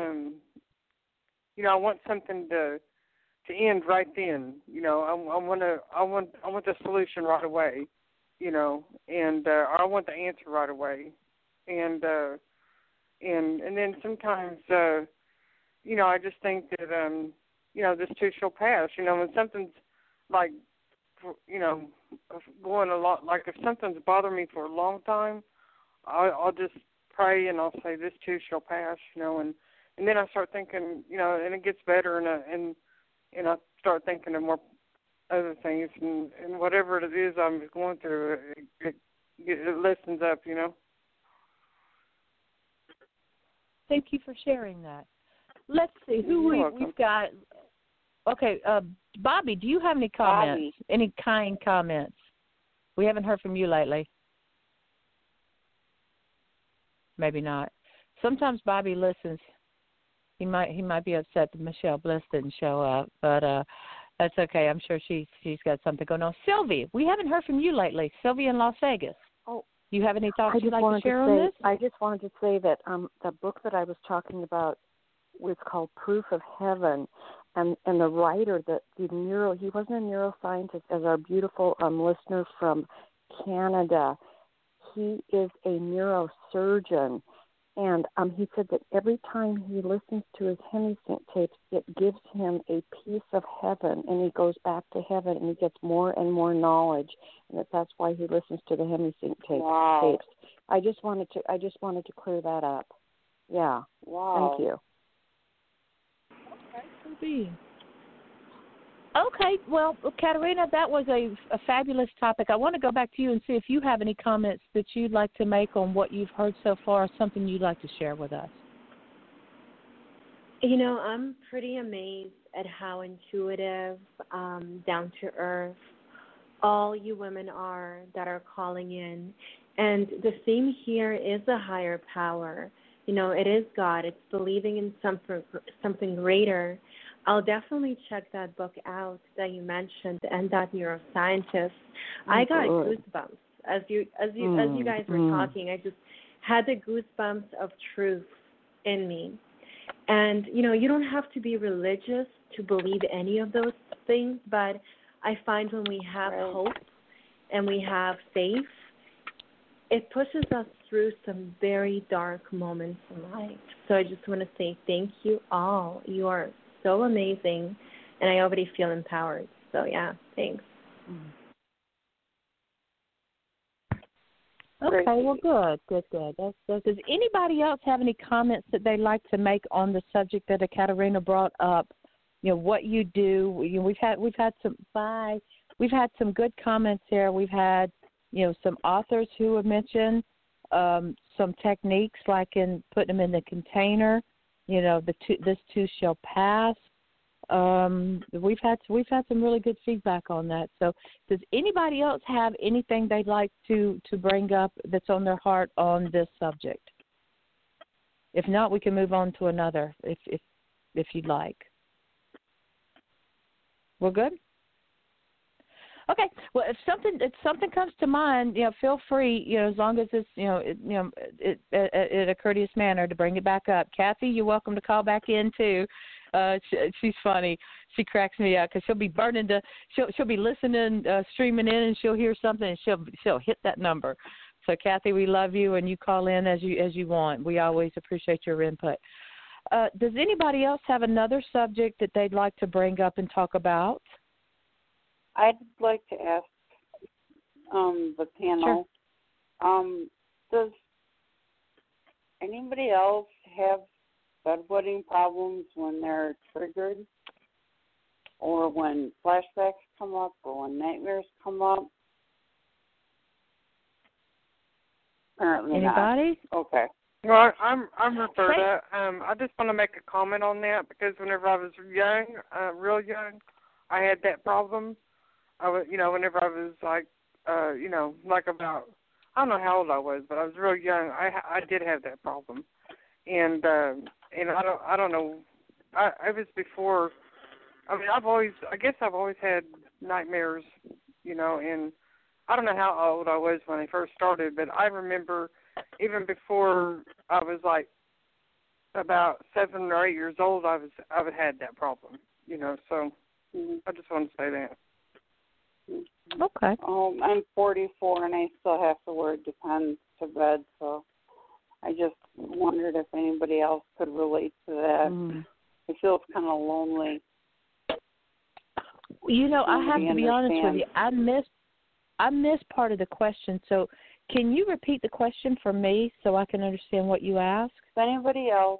I want something to end right then. I want the solution right away. And I want the answer right away, and then sometimes, I just think that, this too shall pass. When something's like, going a lot, like if something's bothering me for a long time, I'll just pray and I'll say this too shall pass, and then I start thinking, and it gets better, and I start thinking of more other things, and whatever it is I'm going through, it lessens up, Thank you for sharing that. Let's see who we've got. Okay, Bobby, do you have any comments? Any kind comments? We haven't heard from you lately. Maybe not. Sometimes Bobby listens. He might be upset that Michelle Bliss didn't show up, but that's okay. I'm sure she's got something going on. Sylvie, we haven't heard from you lately. Sylvie in Las Vegas. Oh, you have any thoughts you'd like to share on this? I just wanted to say that the book that I was talking about was called Proof of Heaven, and the writer, he wasn't a neuroscientist, as our beautiful listener from Canada. He is a neurosurgeon. And he said that every time he listens to his HemiSync tapes, it gives him a piece of heaven, and he goes back to heaven, and he gets more and more knowledge, and that's why he listens to the HemiSync tapes. I just wanted to clear that up. Yeah. Wow. Thank you. Okay. Okay, well, Katerina, that was a fabulous topic. I want to go back to you and see if you have any comments that you'd like to make on what you've heard so far, something you'd like to share with us. I'm pretty amazed at how intuitive, down to earth all you women are that are calling in. And the theme here is a higher power. It is God. It's believing in something greater. I'll definitely check that book out that you mentioned and that neuroscientist. I got goosebumps as you guys were talking. I just had the goosebumps of truth in me. And you don't have to be religious to believe any of those things, but I find when we have hope and we have faith, it pushes us through some very dark moments in life. So I just want to say thank you all. You are so amazing, and I already feel empowered. So, yeah, thanks. Okay, well, good. Does anybody else have any comments that they'd like to make on the subject that Katerina brought up? What you do. We've had some good comments here. We've had some authors who have mentioned some techniques like in putting them in the container. This too shall pass. We've had some really good feedback on that. So, does anybody else have anything they'd like to bring up that's on their heart on this subject? If not, we can move on to another if you'd like. We're good? Okay. Well, if something comes to mind, feel free. As long as it's in a courteous manner to bring it back up. Kathy, you're welcome to call back in too. She's funny. She cracks me up because she'll be she'll be listening, streaming in, and she'll hear something and she'll hit that number. So Kathy, we love you, and you call in as you want. We always appreciate your input. Does anybody else have another subject that they'd like to bring up and talk about? I'd like to ask the panel, does anybody else have bedwetting problems when they're triggered, or when flashbacks come up, or when nightmares come up? Apparently anybody? Not. Okay. Well, I'm Roberta. I just want to make a comment on that because whenever I was young, real young, I had that problem. Whenever I was like about, I don't know how old I was, but I was real young. I did have that problem, and I don't know. I was before. I mean, I guess I've always had nightmares, and I don't know how old I was when I first started, but I remember even before I was like about 7 or 8 years old, I've had that problem, So I just want to say that. Okay. I'm 44 and I still have to wear Depends to bed, so I just wondered if anybody else could relate to that. It feels kind of lonely. I have to be honest with you. I missed part of the question. So, can you repeat the question for me so I can understand what you asked? If anybody else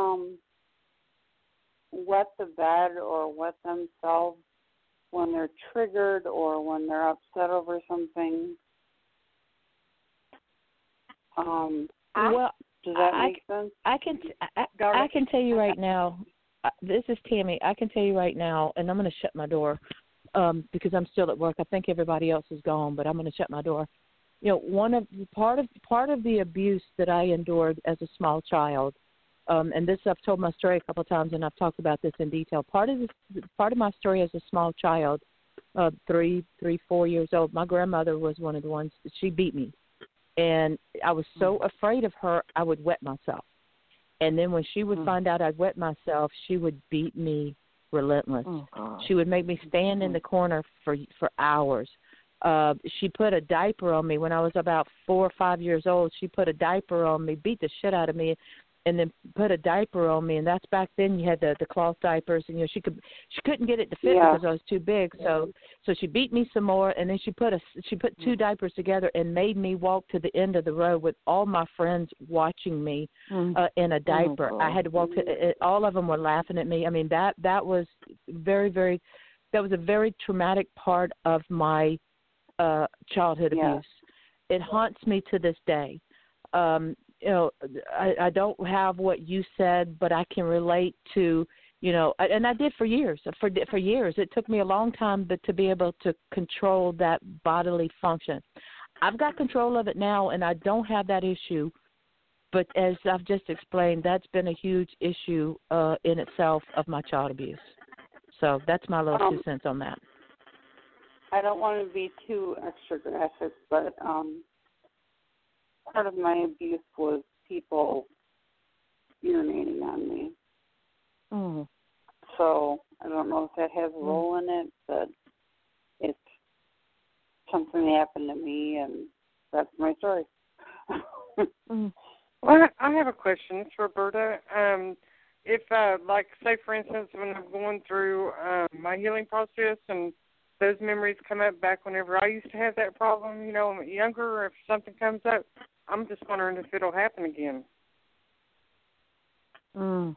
wet the bed or wet themselves when they're triggered or when they're upset over something, does that make sense? I can tell you right now. This is Tammy. I can tell you right now, and I'm going to shut my door because I'm still at work. I think everybody else is gone, but I'm going to shut my door. Part of the abuse that I endured as a small child, and this I've told my story a couple of times, and I've talked about this in detail. Part of my story as a small child, 3, 4 years old, my grandmother was one of the ones. She beat me, and I was so afraid of her, I would wet myself. And then when she would find out I'd wet myself, she would beat me relentless. She would make me stand in the corner for hours. She put a diaper on me when I was about 4 or 5 years old. She put a diaper on me, beat the shit out of me, and then put a diaper on me. And that's back then you had the cloth diapers, and she couldn't get it to fit because I was too big. So she beat me some more, and then she put 2 diapers together and made me walk to the end of the road with all my friends watching me in a diaper. I had to walk to. All of them were laughing at me. I mean that was very, very. That was a very traumatic part of my childhood abuse. It haunts me to this day. I don't have what you said, but I can relate to, and I did for years. For years, it took me a long time to be able to control that bodily function. I've got control of it now, and I don't have that issue. But as I've just explained, that's been a huge issue in itself of my child abuse. So that's my little 2 cents on that. I don't want to be too extra graphic, but part of my abuse was people urinating on me. So I don't know if that has a role in it, but something happened to me, and that's my story. Well, I have a question. It's Roberta. If, like, say, for instance, when I'm going through my healing process and those memories come up back whenever I used to have that problem, you know, when I'm younger, or if something comes up, I'm just wondering if it'll happen again. Well,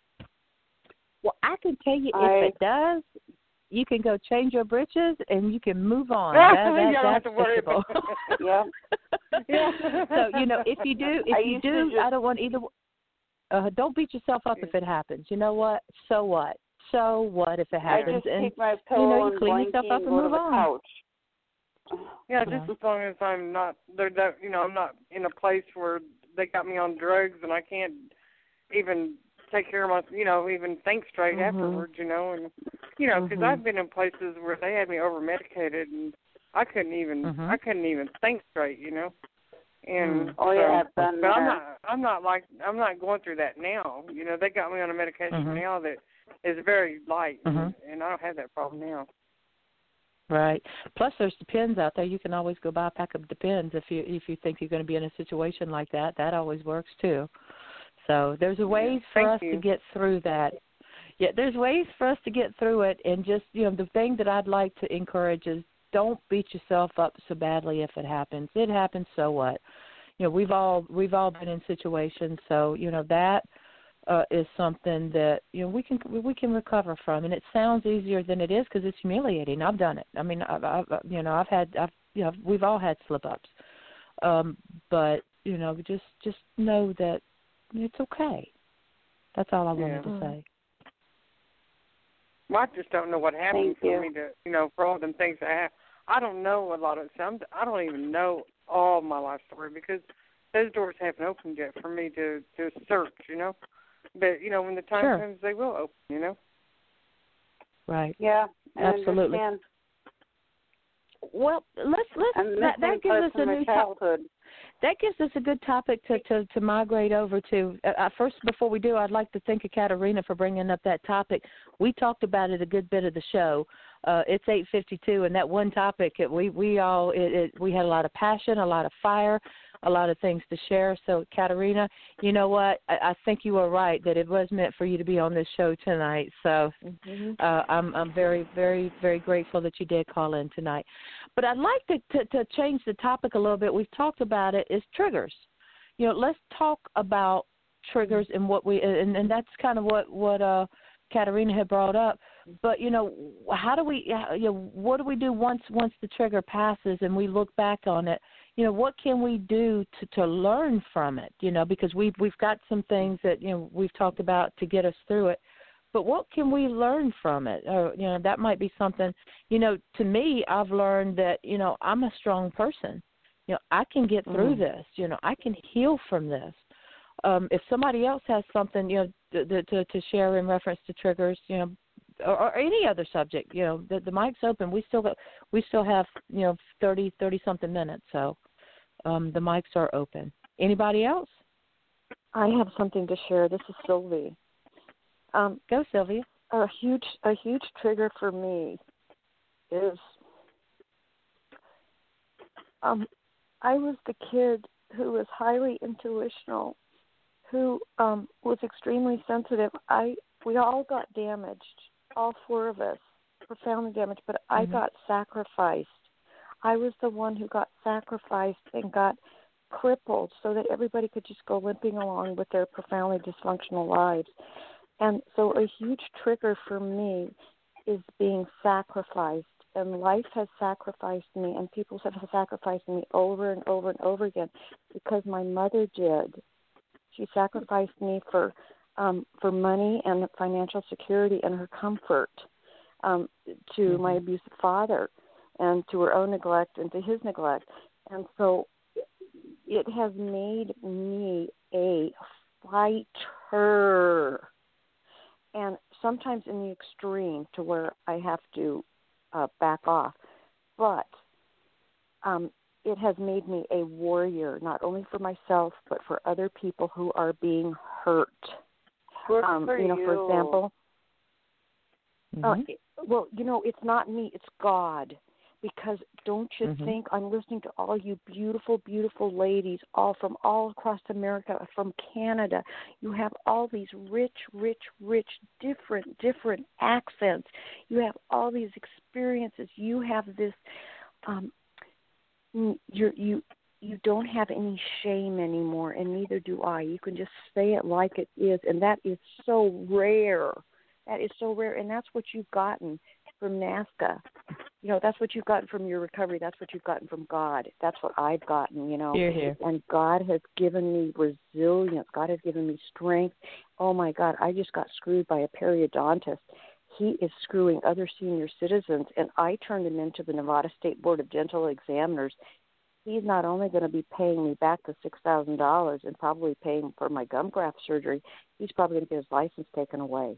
I can tell you if it does, you can go change your britches and you can move on. You don't have to worry fixable. about it. Yeah. So, you know, if you do, I don't want either. Don't beat yourself up if it happens. You know what? So what? So what if it happens? I just take my pillow you know, you and clean blanket yourself up and and go to move the on. couch. Yeah, just as long as I'm not, you know, I'm not in a place where they got me on drugs and I can't even take care of my, you know, even think straight afterwards, you know, and you know, because I've been in places where they had me over medicated and I couldn't even think straight, you know. And oh yeah, I've been but there. I'm not going through that now. You know, they got me on a medication now that is very light, and I don't have that problem now. Right. Plus, there's Depends out there. You can always go buy a pack of Depends if you think you're going to be in a situation like that. That always works too. So there's ways for us to get through that. Yeah, there's ways for us to get through it, and just, you know, the thing that I'd like to encourage is don't beat yourself up so badly if it happens. It happens, so what? You know, we've all been in situations, so you know that is something that, you know, we can recover from, and it sounds easier than it is because it's humiliating. I've done it. I mean, we've all had slip-ups, but you know, just know that it's okay. That's all I wanted to say. Well, I just don't know what happened for me to, you know, for all them things that happened. I don't know a lot of stuff. I don't even know all my life story because those doors haven't opened yet for me to search, you know. But, you know, when the time comes, they will open, you know. Right. Yeah, absolutely. I understand. Well, that gives us a new childhood. That gives us a good topic to migrate over to. First, before we do, I'd like to thank Katerina for bringing up that topic. We talked about it a good bit of the show. It's 8:52, and that one topic, we had a lot of passion, a lot of fire, a lot of things to share. So, Katerina, you know what? I think you were right that it was meant for you to be on this show tonight. So, I'm very, very, very grateful that you did call in tonight. But I'd like to change the topic a little bit. We've talked about it, is triggers. You know, let's talk about triggers and what and that's kind of what Katerina had brought up. But, you know, how do we, you know, what do we do once the trigger passes and we look back on it? You know, what can we do to learn from it? You know, because we've got some things that, you know, we've talked about to get us through it. But what can we learn from it? Or, you know, that might be something, you know, to me, I've learned that, you know, I'm a strong person. You know, I can get through this. You know, I can heal from this. If somebody else has something, you know, to share in reference to triggers, you know, or any other subject, you know, the mic's open. We still have, you know, 30 something minutes. So the mics are open. Anybody else? I have something to share. This is Sylvie. Go, Sylvia. A huge trigger for me is I was the kid who was highly intuitional, who was extremely sensitive. We all got damaged, all four of us, profoundly damaged, but I got sacrificed. I was the one who got sacrificed and got crippled so that everybody could just go limping along with their profoundly dysfunctional lives. And so a huge trigger for me is being sacrificed. And life has sacrificed me, and people have sacrificed me over and over and over again because my mother did. She sacrificed me for money and financial security and her comfort to my abusive father and to her own neglect and to his neglect. And so it has made me a fighter. And sometimes in the extreme to where I have to back off. But it has made me a warrior, not only for myself, but for other people who are being hurt. For example, well, you know, it's not me, it's God. because don't you think, I'm listening to all you beautiful, beautiful ladies, all from all across America, from Canada. You have all these rich, different accents. You have all these experiences. You have this, you don't have any shame anymore, and neither do I. You can just say it like it is, and that is so rare. That is so rare, and that's what you've gotten from NAASCA. You know, that's what you've gotten from your recovery. That's what you've gotten from God. That's what I've gotten, you know. Here. And God has given me resilience. God has given me strength. Oh, my God, I just got screwed by a periodontist. He is screwing other senior citizens, and I turned him into the Nevada State Board of Dental Examiners. He's not only going to be paying me back the $6,000 and probably paying for my gum graft surgery, he's probably going to get his license taken away.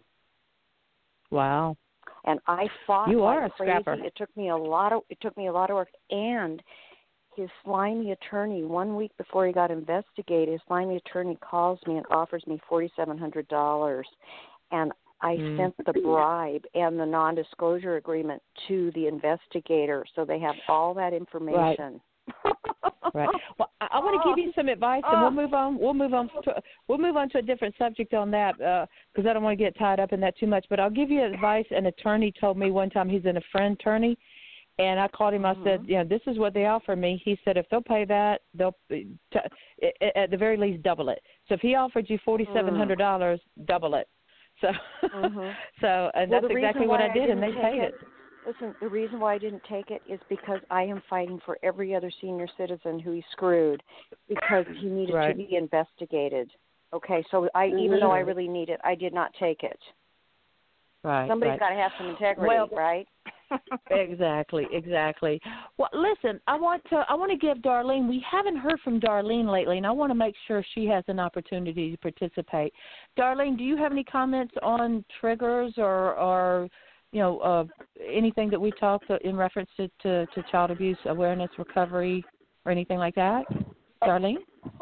Wow. And I fought you like are a crazy. scrapper. It took me a lot of work. And his slimy attorney, 1 week before he got investigated, his slimy attorney calls me and offers me $4,700. And I sent the bribe and the non-disclosure agreement to the investigator, so they have all that information. Right. Well, I want to give you some advice, and we'll move on. We'll move on to a different subject on that because I don't want to get tied up in that too much. But I'll give you advice. An attorney told me one time, he's a friend attorney, and I called him. I said, this is what they offer me. He said, if they'll pay that, they'll at the very least double it. So if he offered you $4,700, double it. So, and that's exactly what I did, and they paid it. Listen, the reason why I didn't take it is because I am fighting for every other senior citizen who he screwed because he needed to be investigated. Okay, so even though I really need it, I did not take it. Right. Somebody's got to have some integrity, right? Exactly. Well, listen, I want to give Darlene. We haven't heard from Darlene lately, and I want to make sure she has an opportunity to participate. Darlene, do you have any comments on triggers or anything that we talked in reference to child abuse awareness, recovery, or anything like that? Darlene?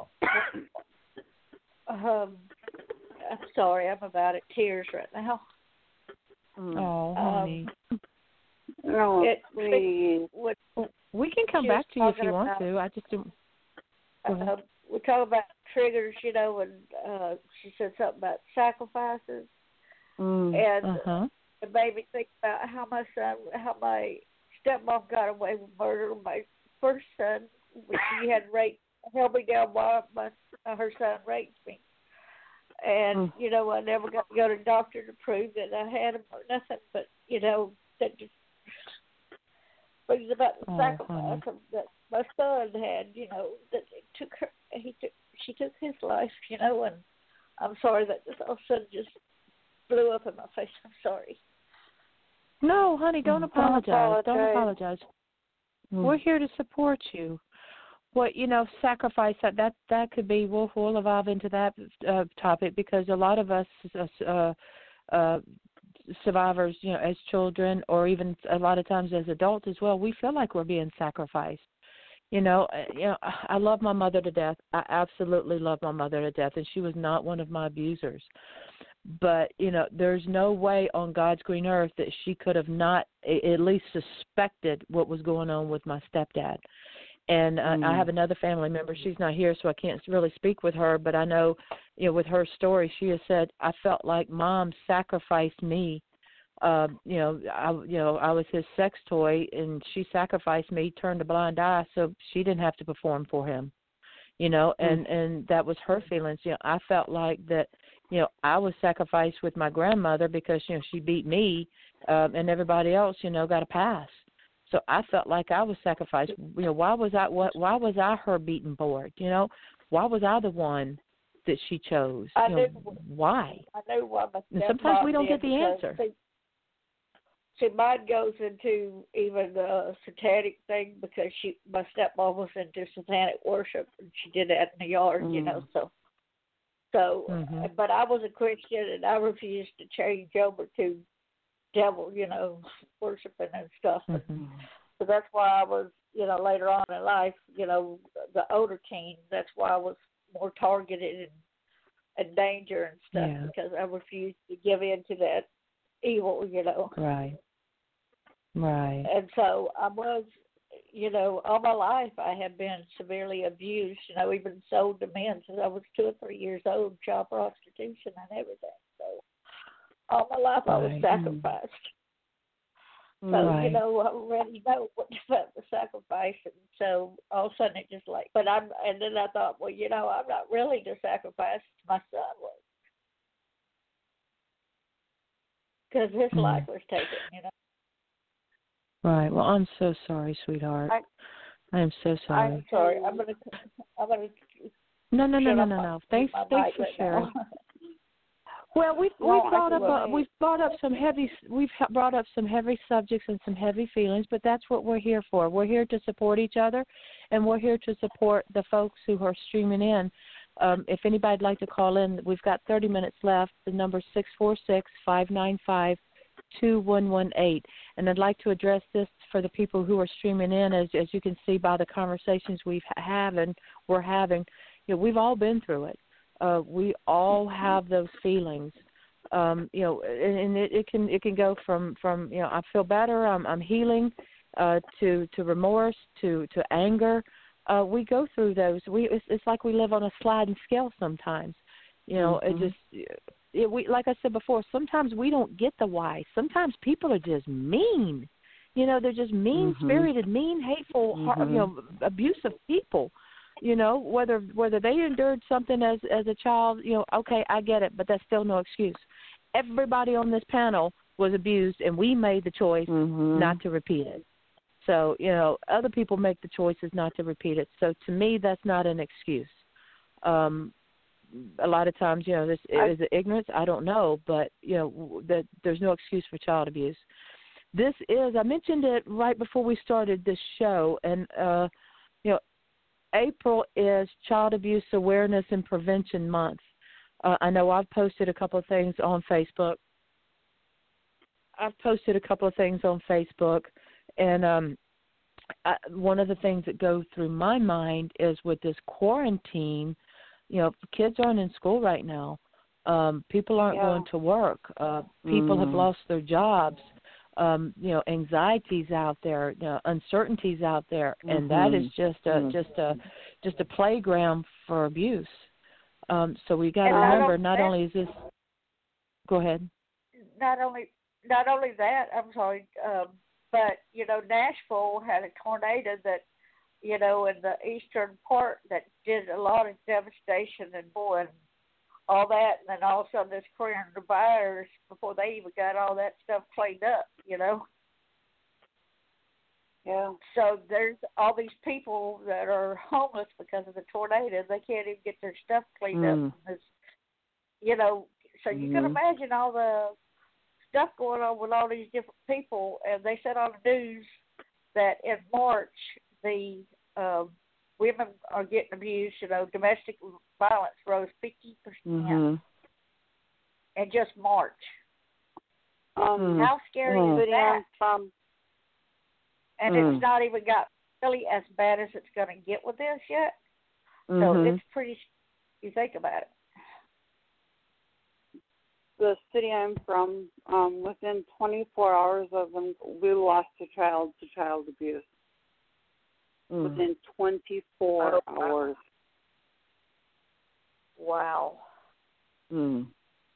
I'm sorry, I'm about at tears right now. Oh, honey. No, please. We can come back to you if you want to. I just don't. We talk about triggers, and she said something about sacrifices. And it made me think about how my stepmom got away with murder. My first son, she had held me down while her son raped me. And, I never got to go to the doctor to prove that I had him or nothing, but, that just brings about the sacrifice that my son had, that she took his life, and I'm sorry that this all of a sudden just blew up in my face. I'm sorry. No, honey, don't apologize. Don't apologize. We're here to support you. Well, sacrifice, that could be, we'll evolve into that topic because a lot of us survivors, as children or even a lot of times as adults as well, we feel like we're being sacrificed. I love my mother to death. I absolutely love my mother to death, and she was not one of my abusers. But, there's no way on God's green earth that she could have not at least suspected what was going on with my stepdad. And I have another family member. She's not here, so I can't really speak with her. But I know, with her story, she has said, I felt like Mom sacrificed me. I was his sex toy, and she sacrificed me, turned a blind eye, so she didn't have to perform for him. And that was her feelings. I felt like that. I was sacrificed with my grandmother because, she beat me and everybody else, got a pass. So I felt like I was sacrificed. Why was I her beaten board? Why was I the one that she chose? Why? I know why. And sometimes we don't get the answer. See, mine goes into even the satanic thing because my stepmom was into satanic worship and she did that in the yard, So, but I was a Christian and I refused to change over to devil, worshiping and stuff. So that's why I was, later on in life, the older teens, that's why I was more targeted and danger and stuff because I refused to give in to that evil, Right. Right. And so I was, all my life I have been severely abused, even sold to men since I was 2 or 3 years old, child prostitution and everything. So all my life I was sacrificed. So, right. I already know what about the sacrifice. And so all of a sudden it just and then I thought, well, I'm not really the sacrifice. My son was. Because his life was taken, Right. Well, I'm so sorry, sweetheart. I am so sorry. I'm sorry. I'm gonna. No. Thanks for sharing. Well, we've brought up some heavy subjects and some heavy feelings, but that's what we're here for. We're here to support each other, and we're here to support the folks who are streaming in. If anybody'd like to call in, we've got 30 minutes left. The number is 646-595-2118. And I'd like to address this for the people who are streaming in. As you can see by the conversations we're having, we've all been through it. We all have those feelings, and it can go from I feel better, I'm healing, to remorse, to anger. We go through those. It's like we live on a sliding scale sometimes. Like I said before, sometimes we don't get the why. Sometimes people are just mean. They're just mean-spirited, mean, hateful, abusive people. Whether they endured something as a child, okay, I get it, but that's still no excuse. Everybody on this panel was abused, and we made the choice not to repeat it. So, other people make the choices not to repeat it. So, to me, that's not an excuse. A lot of times, this is ignorance. I don't know, but, that there's no excuse for child abuse. This is, I mentioned it right before we started this show, and, April is Child Abuse Awareness and Prevention Month. I know I've posted a couple of things on Facebook. And one of the things that goes through my mind is with this quarantine, kids aren't in school right now. People aren't going to work. People have lost their jobs. Anxieties out there, uncertainties out there, and that is just a playground for abuse. So we got to remember, not only is this. Go ahead. Not only that, I'm sorry, but Nashville had a tornado that, in the eastern part that did a lot of devastation and all that, and then all of a sudden this coronavirus, before they even got all that stuff cleaned up, Yeah. So there's all these people that are homeless because of the tornado. They can't even get their stuff cleaned up. So you can imagine all the stuff going on with all these different people. And they said on the news that in March, the women are getting abused. Domestic violence rose 50% in just March. How scary is that? And it's not even got really as bad as it's going to get with this yet. So it's pretty. You think about it. The city I'm from, within 24 hours of them, we lost a child to child abuse. Within 24 hours. Wow. And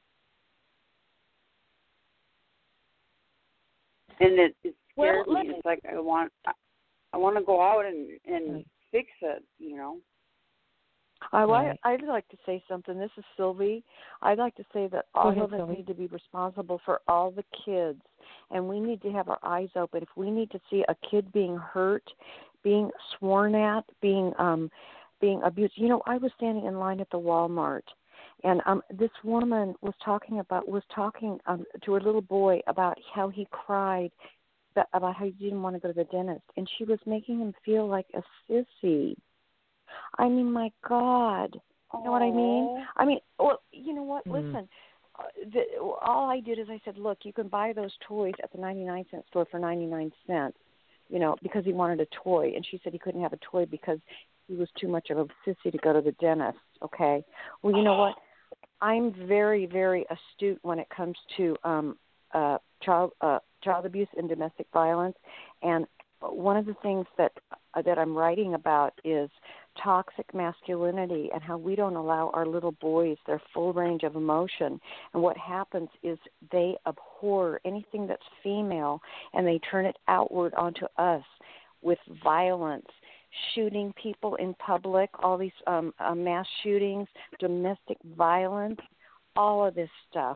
it scares me. It's like I want to go out and fix it, I'd like to say something. This is Sylvie. I'd like to say that all of us need to be responsible for all the kids, and we need to have our eyes open. If we need to see a kid being hurt, being sworn at, being abused. I was standing in line at the Walmart, and this woman was talking to her little boy about how he cried, about how he didn't want to go to the dentist, and she was making him feel like a sissy. I mean, my God. You know what I mean? I mean, well, you know what? Listen, all I did is I said, look, you can buy those toys at the 99-cent store for 99 cents, because he wanted a toy. And she said he couldn't have a toy because he was too much of a sissy to go to the dentist, okay? Well, you know what? I'm very, very astute when it comes to child child abuse and domestic violence. And one of the things that I'm writing about is toxic masculinity and how we don't allow our little boys their full range of emotion. And what happens is they abhor anything that's female, and they turn it outward onto us with violence, shooting people in public, all these mass shootings, domestic violence, all of this stuff.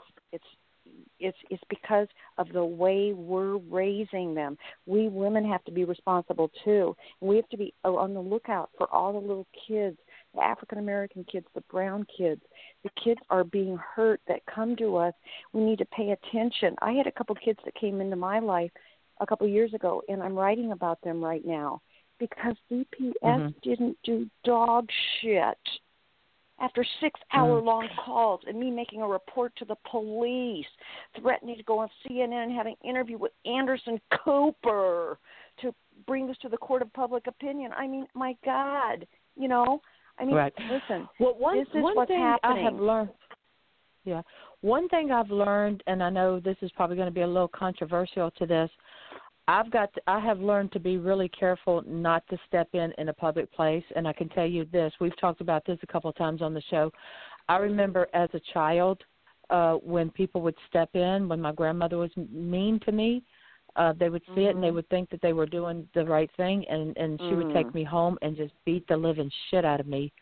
It's because of the way we're raising them. We women have to be responsible too. And we have to be on the lookout for all the little kids, the African American kids, the brown kids. The kids are being hurt that come to us. We need to pay attention. I had a couple kids that came into my life a couple years ago, and I'm writing about them right now because DPS didn't do dog shit. After 6-hour-long calls and me making a report to the police, threatening to go on CNN and having an interview with Anderson Cooper to bring this to the court of public opinion. I mean, my God, you know. I mean, listen, this is what's happening. I have learned. Yeah. One thing I've learned, and I know this is probably going to be a little controversial to this, I have learned to be really careful not to step in a public place, and I can tell you this. We've talked about this a couple of times on the show. I remember as a child when people would step in, when my grandmother was mean to me, they would see it and they would think that they were doing the right thing, and she would take me home and just beat the living shit out of me.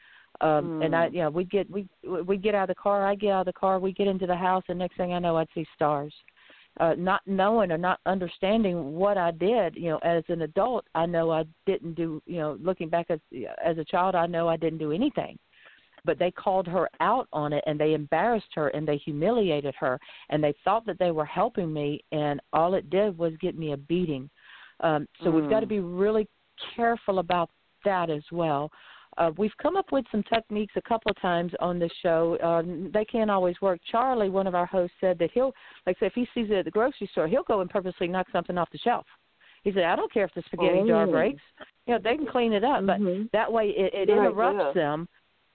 And we'd get out of the car, I'd get out of the car, we'd get into the house, and next thing I know, I'd see stars. Not knowing or not understanding what I did, as an adult, I know I didn't do, looking back as a child, I know I didn't do anything. But they called her out on it, and they embarrassed her, and they humiliated her, and they thought that they were helping me, and all it did was get me a beating. So we've got to be really careful about that as well. We've come up with some techniques a couple of times on this show. They can't always work. Charlie, one of our hosts, said that he'll, like say, if he sees it at the grocery store, he'll go and purposely knock something off the shelf. He said, I don't care if the spaghetti jar breaks. They can clean it up, but that way it interrupts them.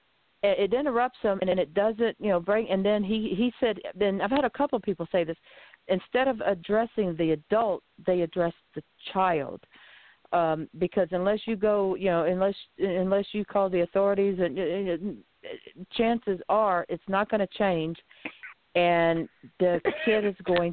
It interrupts them, and then it doesn't, break. And then he said, then I've had a couple of people say this, instead of addressing the adult, they address the child. Because unless you go, unless you call the authorities, chances are it's not going to change, and the kid is going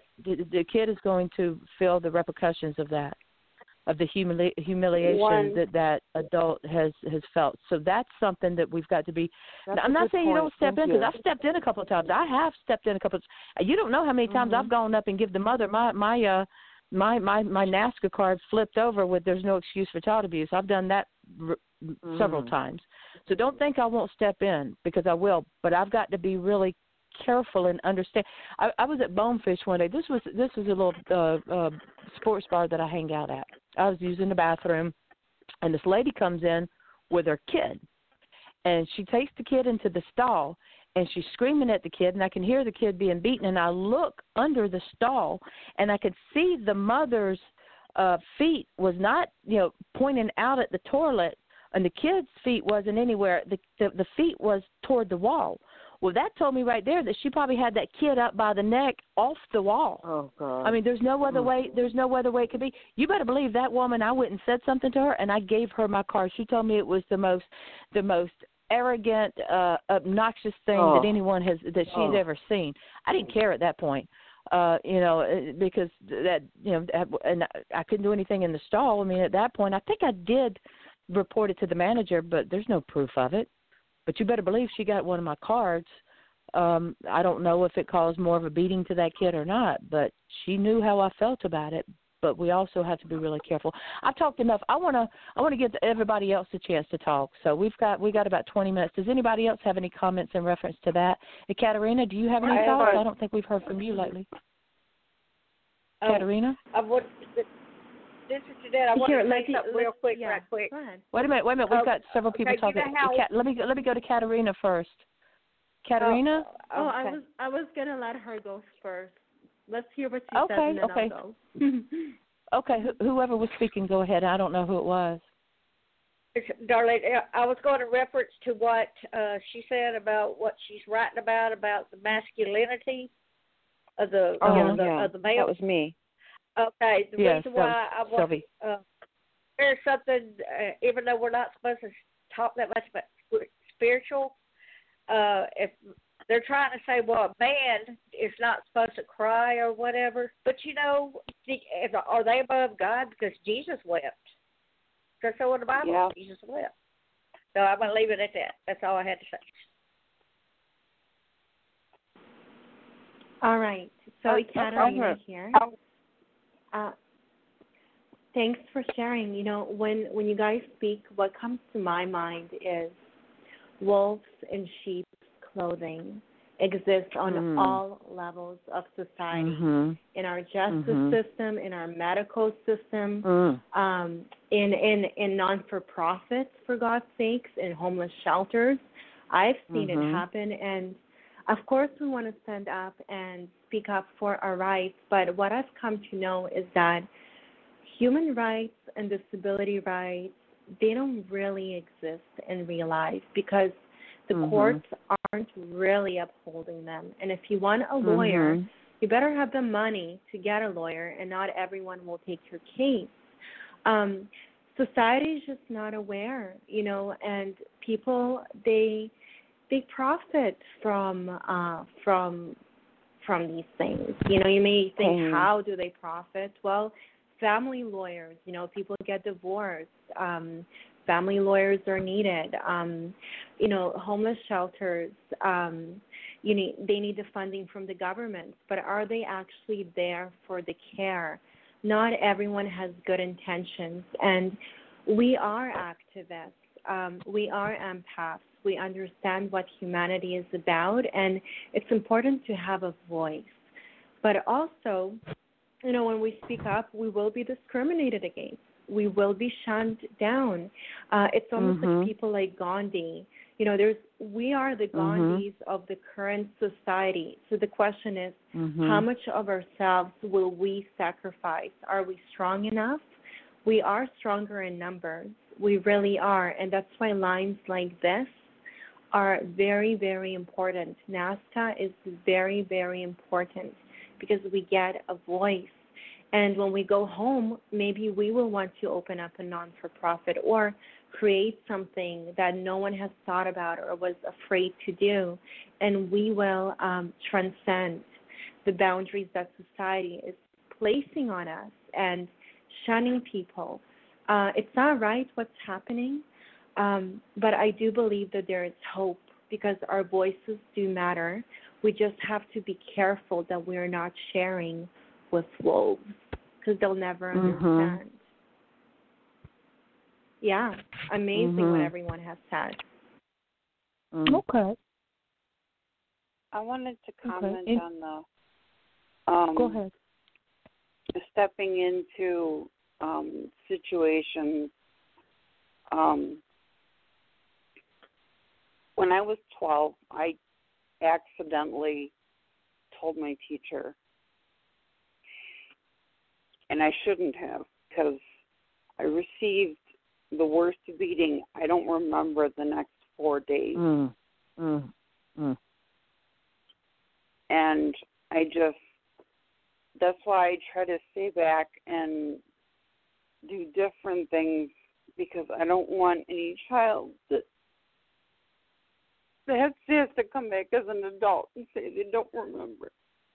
to feel the repercussions of that, of the humiliation that adult has felt. So that's something that we've got to be. I'm not saying you don't step in, because I've stepped in a couple of times. I have stepped in a couple of times. You don't know how many times I've gone up and give the mother my NASCAR card flipped over with "There's no excuse for child abuse." I've done that several times. So don't think I won't step in, because I will. But I've got to be really careful and understand. I was at Bonefish one day. This was a little sports bar that I hang out at. I was using the bathroom, and this lady comes in with her kid, and she takes the kid into the stall. And she's screaming at the kid, and I can hear the kid being beaten. And I look under the stall, and I could see the mother's feet was not, pointing out at the toilet, and the kid's feet wasn't anywhere. The feet was toward the wall. Well, that told me right there that she probably had that kid up by the neck off the wall. Oh, God. I mean, there's no other way. There's no other way it could be. You better believe that woman. I went and said something to her, and I gave her my card. She told me it was the most arrogant, obnoxious thing that anyone that she's ever seen. I didn't care at that point, because that, and I couldn't do anything in the stall. I mean, at that point, I think I did report it to the manager, but there's no proof of it. But you better believe she got one of my cards. I don't know if it caused more of a beating to that kid or not, but she knew how I felt about it. But we also have to be really careful. I've talked enough. I want to give everybody else a chance to talk. So we got about 20 minutes. Does anybody else have any comments in reference to that? And Katerina, do you have any thoughts? I don't think we've heard from you lately. Katerina? This is Jeanette. I want to say something real quick, right quick. Wait a minute. We've got several people talking. Let me go to Katerina first. Katerina? I was gonna let her go first. Let's hear what she says, and then I'll go. Okay, whoever was speaking, go ahead. I don't know who it was. Darlene, I was going to reference to what she said about what she's writing about the masculinity of the male. That was me. Okay, the Yes, reason why I want Sylvie. there's something, even though we're not supposed to talk that much about spiritual, if they're trying to say, well, a man is not supposed to cry or whatever, but are they above God? Because Jesus wept. Because so in the Bible, Jesus wept. So I'm going to leave it at that. That's all I had to say. All right. So Katarina here. Thanks for sharing. You know, when you guys speak, what comes to my mind is wolves in sheep's clothing exist on all levels of society, in our justice system, in our medical system, in non-for-profits, for God's sakes, in homeless shelters. I've seen it happen, and of course we want to stand up and speak up for our rights, but what I've come to know is that human rights and disability rights, they don't really exist in real life because the courts aren't really upholding them. And if you want a lawyer, you better have the money to get a lawyer, and not everyone will take your case. Society is just not aware, you know, and people, they profit from these things. You know, you may think, how do they profit? Well, family lawyers, you know, people get divorced. Family lawyers are needed. You know, homeless shelters, they need the funding from the government, but are they actually there for the care? Not everyone has good intentions, and we are activists. We are empaths. We understand what humanity is about, and it's important to have a voice. But also, you know, when we speak up, we will be discriminated against. We will be shunned down. It's almost like people like Gandhi. You know, we are the Gandhis of the current society. So the question is, how much of ourselves will we sacrifice? Are we strong enough? We are stronger in numbers. We really are. And that's why lines like this are very, very important. NAASCA is very, very important because we get a voice. And when we go home, maybe we will want to open up a non-for-profit or create something that no one has thought about or was afraid to do. And we will transcend the boundaries that society is placing on us and shunning people. It's not right what's happening, but I do believe that there is hope because our voices do matter. We just have to be careful that we're not sharing with wolves because they'll never understand. Yeah, amazing what everyone has said. Okay. I wanted to comment on the go ahead. Stepping into situations. When I was 12, I accidentally told my teacher, and I shouldn't have, because I received the worst beating. I don't remember the next 4 days. And that's why I try to stay back and do different things, because I don't want any child that has to come back as an adult and say they don't remember.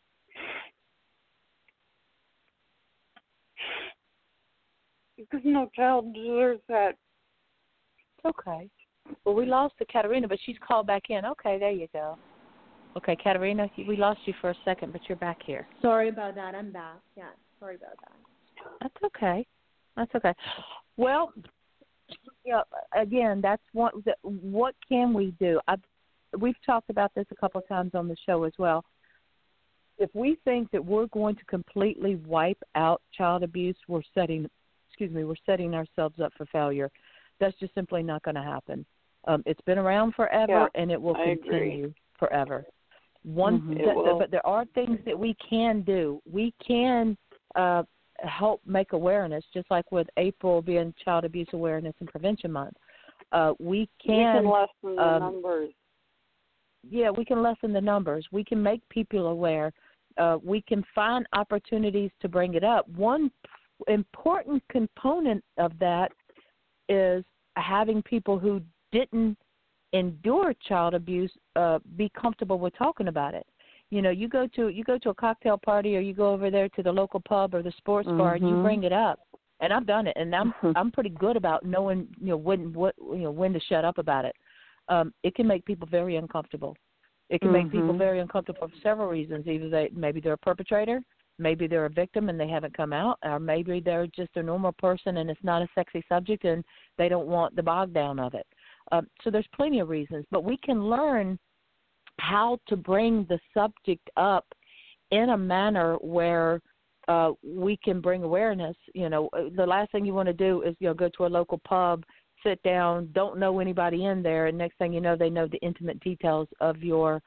Because no child deserves that. Okay. Well, we lost the Katarina, but she's called back in. Okay, there you go. Okay, Katarina, we lost you for a second, but you're back here. Sorry about that. I'm back. Yeah, sorry about that. That's okay. That's okay. Well, yeah. Again, that's what can we do? We've talked about this a couple of times on the show as well. If we think that we're going to completely wipe out child abuse, we're setting ourselves up for failure. That's just simply not going to happen. It's been around forever, and it will continue forever. But there are things that we can do. We can help make awareness, just like with April being Child Abuse Awareness and Prevention Month. We can lessen the numbers. Yeah, we can lessen the numbers. We can make people aware. we can find opportunities to bring it up. One important component of that is having people who didn't endure child abuse be comfortable with talking about it. You know, you go to a cocktail party, or you go over there to the local pub or the sports bar, and you bring it up. And I've done it, and I'm pretty good about knowing when to shut up about it. It can make people very uncomfortable. It can make people very uncomfortable for several reasons. Either maybe they're a perpetrator, maybe they're a victim and they haven't come out, or maybe they're just a normal person and it's not a sexy subject and they don't want the bog down of it. So there's plenty of reasons, but we can learn how to bring the subject up in a manner where we can bring awareness. You know, the last thing you want to do is, go to a local pub, sit down, don't know anybody in there, and next thing you know, they know the intimate details of your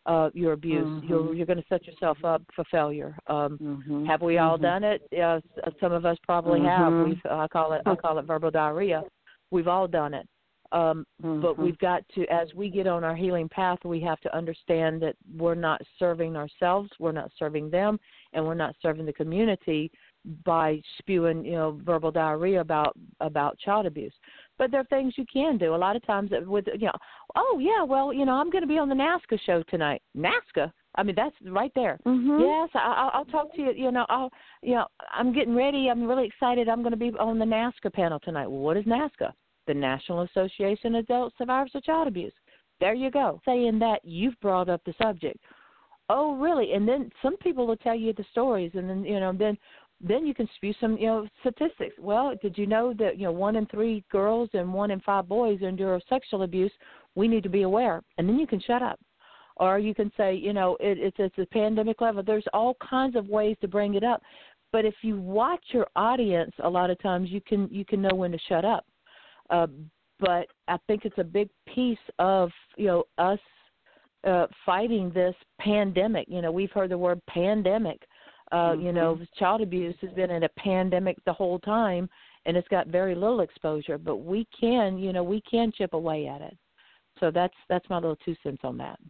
abuse. You're going to set yourself up for failure. Have we all done it? Some of us probably have. I call it verbal diarrhea. We've all done it. But we've got to, as we get on our healing path, we have to understand that we're not serving ourselves, we're not serving them, and we're not serving the community by spewing, verbal diarrhea about child abuse. But there are things you can do. A lot of times with, I'm going to be on the NAASCA show tonight. NAASCA? I mean, that's right there. Yes, I'll talk to you. I'm getting ready. I'm really excited. I'm going to be on the NAASCA panel tonight. Well, what is NAASCA? The National Association of Adult Survivors of Child Abuse. There you go. Saying that, you've brought up the subject. Oh, really? And then some people will tell you the stories, and then, then you can spew some, statistics. Well, did you know that, 1 in 3 girls and 1 in 5 boys endure sexual abuse? We need to be aware. And then you can shut up. Or you can say, it's a pandemic level. There's all kinds of ways to bring it up. But if you watch your audience, a lot of times you can know when to shut up. But I think it's a big piece of, us fighting this pandemic. We've heard the word pandemic. Child abuse has been in a pandemic the whole time, and it's got very little exposure. But we can chip away at it. So that's my little 2 cents on that.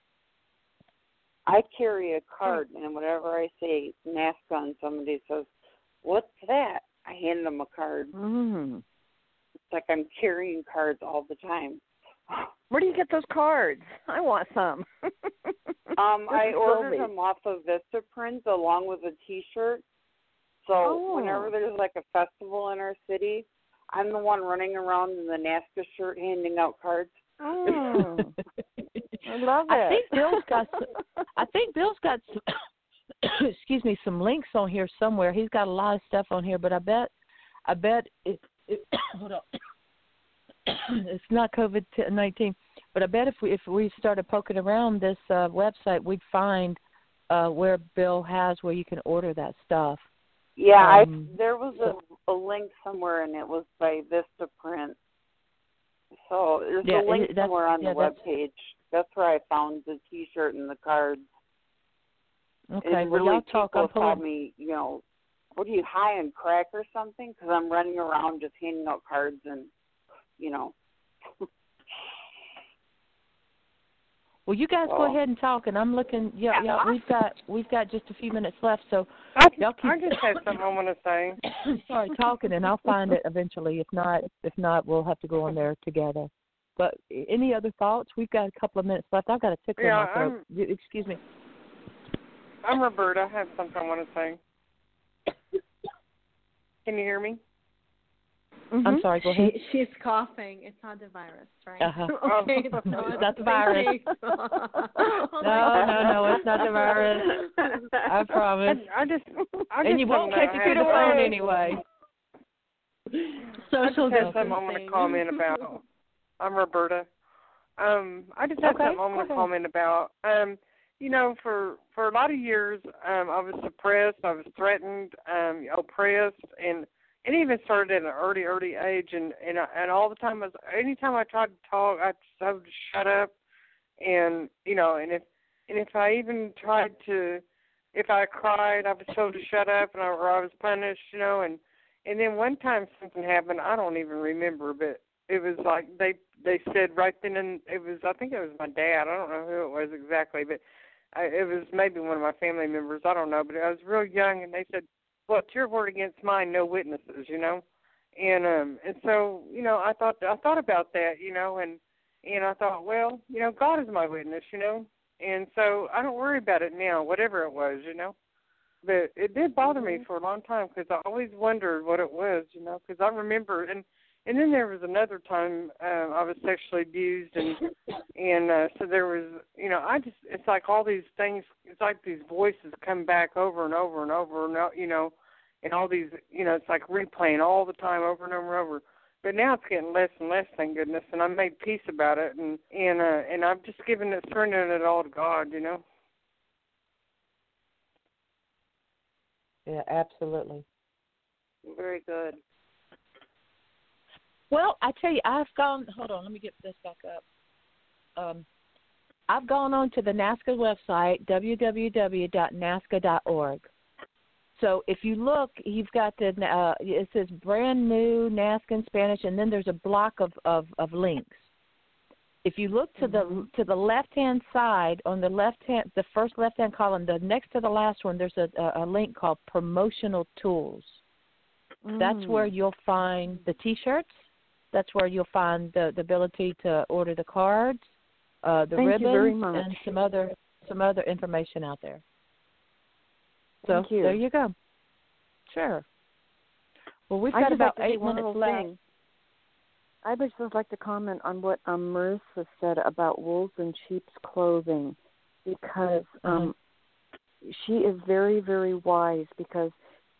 I carry a card, and whenever I say NAASCA and somebody says, "What's that?" I hand them a card. It's like I'm carrying cards all the time. Where do you get those cards? I want some. I ordered them off of Vistaprints along with a T-shirt. So whenever there's like a festival in our city, I'm the one running around in the NAASCA shirt handing out cards. Oh, I love it. I think Bill's got excuse me, some links on here somewhere. He's got a lot of stuff on here, but I bet hold on. It's not COVID-19, but I bet if we started poking around this website, we'd find where Bill has where you can order that stuff. Yeah, there was a link somewhere, and it was by Vistaprint. So there's a link somewhere on the webpage. That's where I found the T-shirt and the cards. Okay, and really, y'all talk. People tell me, what are you, high on crack or something? Because I'm running around just handing out cards and, Well, you guys go ahead and talk, and I'm looking. Yeah, we've got just a few minutes left, so y'all keep. I just have something I want to say. Sorry, talking, and I'll find it eventually. If not, we'll have to go on there together. But any other thoughts? We've got a couple of minutes left. I've got a tickle in my throat. Excuse me. I'm Roberta. I have something I want to say. Can you hear me? I'm sorry, go ahead. She's coughing. It's not the virus, right? Okay, it's not the virus. No, it's not the virus. I promise. And you won't catch it through the phone anyway. Social distancing. I just have something I want to comment about. I'm Roberta. I just have something I want to comment about. For a lot of years, I was suppressed, I was threatened, oppressed, and it even started at an early age. And all the time, anytime I tried to talk, I told to shut up. And if I even tried to, if I cried, I was told to shut up, or I was punished. And then one time something happened. I don't even remember, but it was like they said right then, and I think it was my dad. I don't know who it was exactly, but it was maybe one of my family members, I don't know, but I was real young, and they said, well, it's your word against mine, no witnesses, you know. And so, you know, I thought about that, you know, and I thought, well, you know, God is my witness, you know. And so I don't worry about it now, whatever it was, you know. But it did bother me for a long time because I always wondered what it was, you know, because I remember, and then there was another time I was sexually abused, and so there was, you know, it's like all these things, it's like these voices come back over and over and over, and you know, and all these, you know, it's like replaying all the time over and over and over. But now it's getting less and less, thank goodness, and I've made peace about it, and I've just surrendered it all to God, you know. Yeah, absolutely. Very good. Well, I tell you, hold on, let me get this back up. I've gone on to the NAASCA website, www.nasca.org. So if you look, you've got it says brand new NAASCA in Spanish, and then there's a block of links. If you look to the left-hand side, on the first left-hand column, the next to the last one, there's a link called Promotional Tools. That's where you'll find the T-shirts. That's where you'll find the ability to order the cards, the ribbons, and some other information out there. So there you go. Sure. Well, we've got about 8 minutes left. I would just like to comment on what Marissa said about wolves in sheep's clothing, because she is very, very wise, because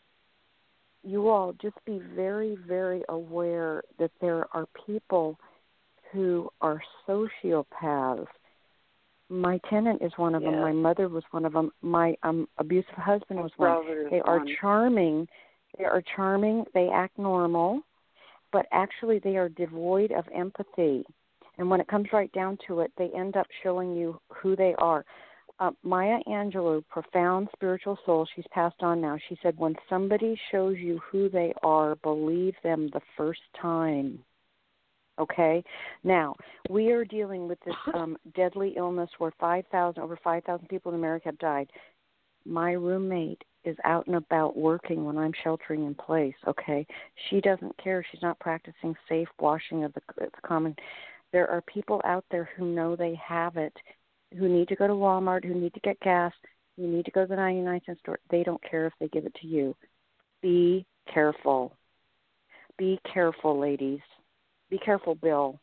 you all just be very, very aware that there are people who are sociopaths. My tenant is one of them. My mother was one of them. My abusive husband was one. They are charming. They are charming. They act normal, but actually they are devoid of empathy. And when it comes right down to it, they end up showing you who they are. Maya Angelou, profound spiritual soul, she's passed on now. She said, when somebody shows you who they are, believe them the first time. Okay? Now, we are dealing with this deadly illness where over 5,000 people in America have died. My roommate is out and about working when I'm sheltering in place, okay? She doesn't care. She's not practicing safe washing of the common. There are people out there who know they have it, who need to go to Walmart, who need to get gas, who need to go to the 99-cent store. They don't care if they give it to you. Be careful. Be careful, ladies. Be careful, Bill.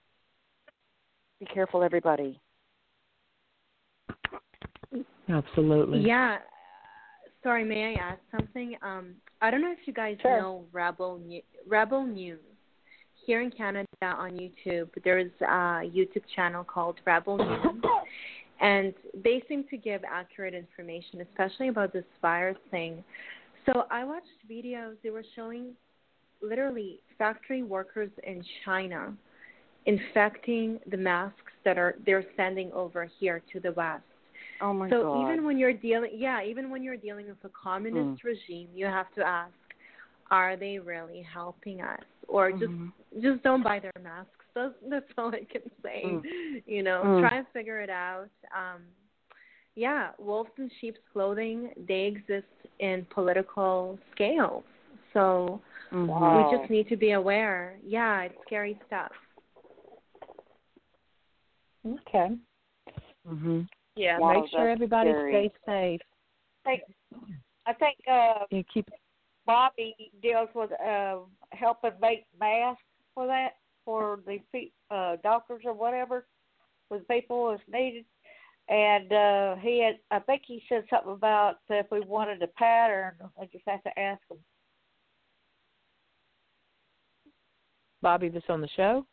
Be careful, everybody. Absolutely. Yeah. Sorry, may I ask something? I don't know if you guys know Rebel News. Here in Canada on YouTube, there's a YouTube channel called Rebel News. And they seem to give accurate information, especially about this virus thing. So I watched videos. They were showing literally factory workers in China infecting the masks they're sending over here to the West. Oh my God. God. So even when you're dealing with a communist regime, you have to ask, are they really helping us? Or just don't buy their masks. That's all I can say. You know, try and figure it out. Wolves in sheep's clothing, they exist in political scales. So we just need to be aware. Yeah, it's scary stuff. Okay. Yeah, make sure everybody stays safe. I think Bobby deals with helping make masks for the doctors or whatever, with people as needed. And I think he said something about if we wanted a pattern, I just have to ask him. Bobby, this on the show?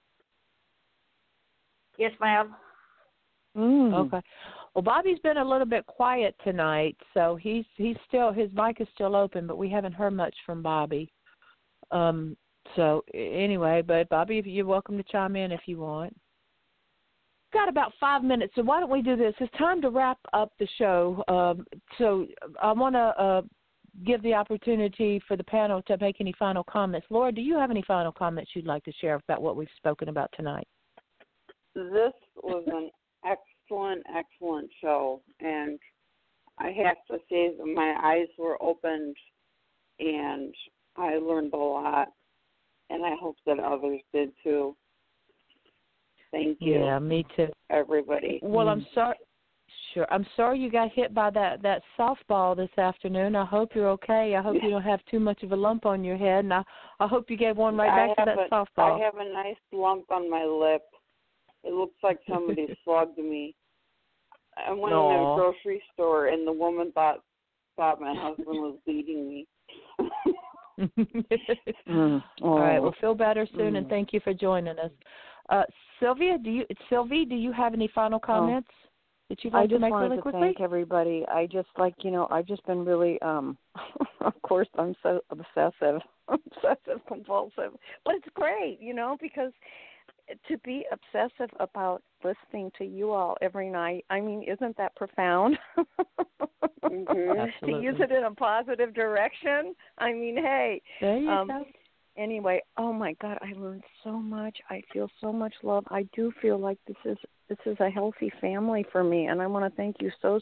Yes, ma'am. Okay. Well, Bobby's been a little bit quiet tonight, so he's still, his mic is still open, but we haven't heard much from Bobby. So anyway, but Bobby, you're welcome to chime in if you want. We've got about 5 minutes, so why don't we do this? It's time to wrap up the show. So I want to give the opportunity for the panel to make any final comments. Laura, do you have any final comments you'd like to share about what we've spoken about tonight? This was an excellent excellent show. And I have to say that my eyes were opened and I learned a lot. And I hope that others did too. Thank you. Yeah, me too. Everybody. Well, I'm sorry. Sure. I'm sorry you got hit by that softball this afternoon. I hope you're okay. I hope you don't have too much of a lump on your head, and I hope you gave one right back to that softball. I have a nice lump on my lip. It looks like somebody slugged me. I went in a grocery store, and the woman thought my husband was beating me. All right. Well, feel better soon, and thank you for joining us. Sylvia, do you have any final comments that you'd like to make really quickly? I just wanted to thank everybody. I just I've just been really, of course, I'm so obsessive compulsive, but it's great, because to be obsessive about listening to you all every night, I mean, isn't that profound? To use it in a positive direction. I mean, hey. There you go. Anyway, oh my God, I learned so much. I feel so much love. I do feel like this is a healthy family for me, and I want to thank you so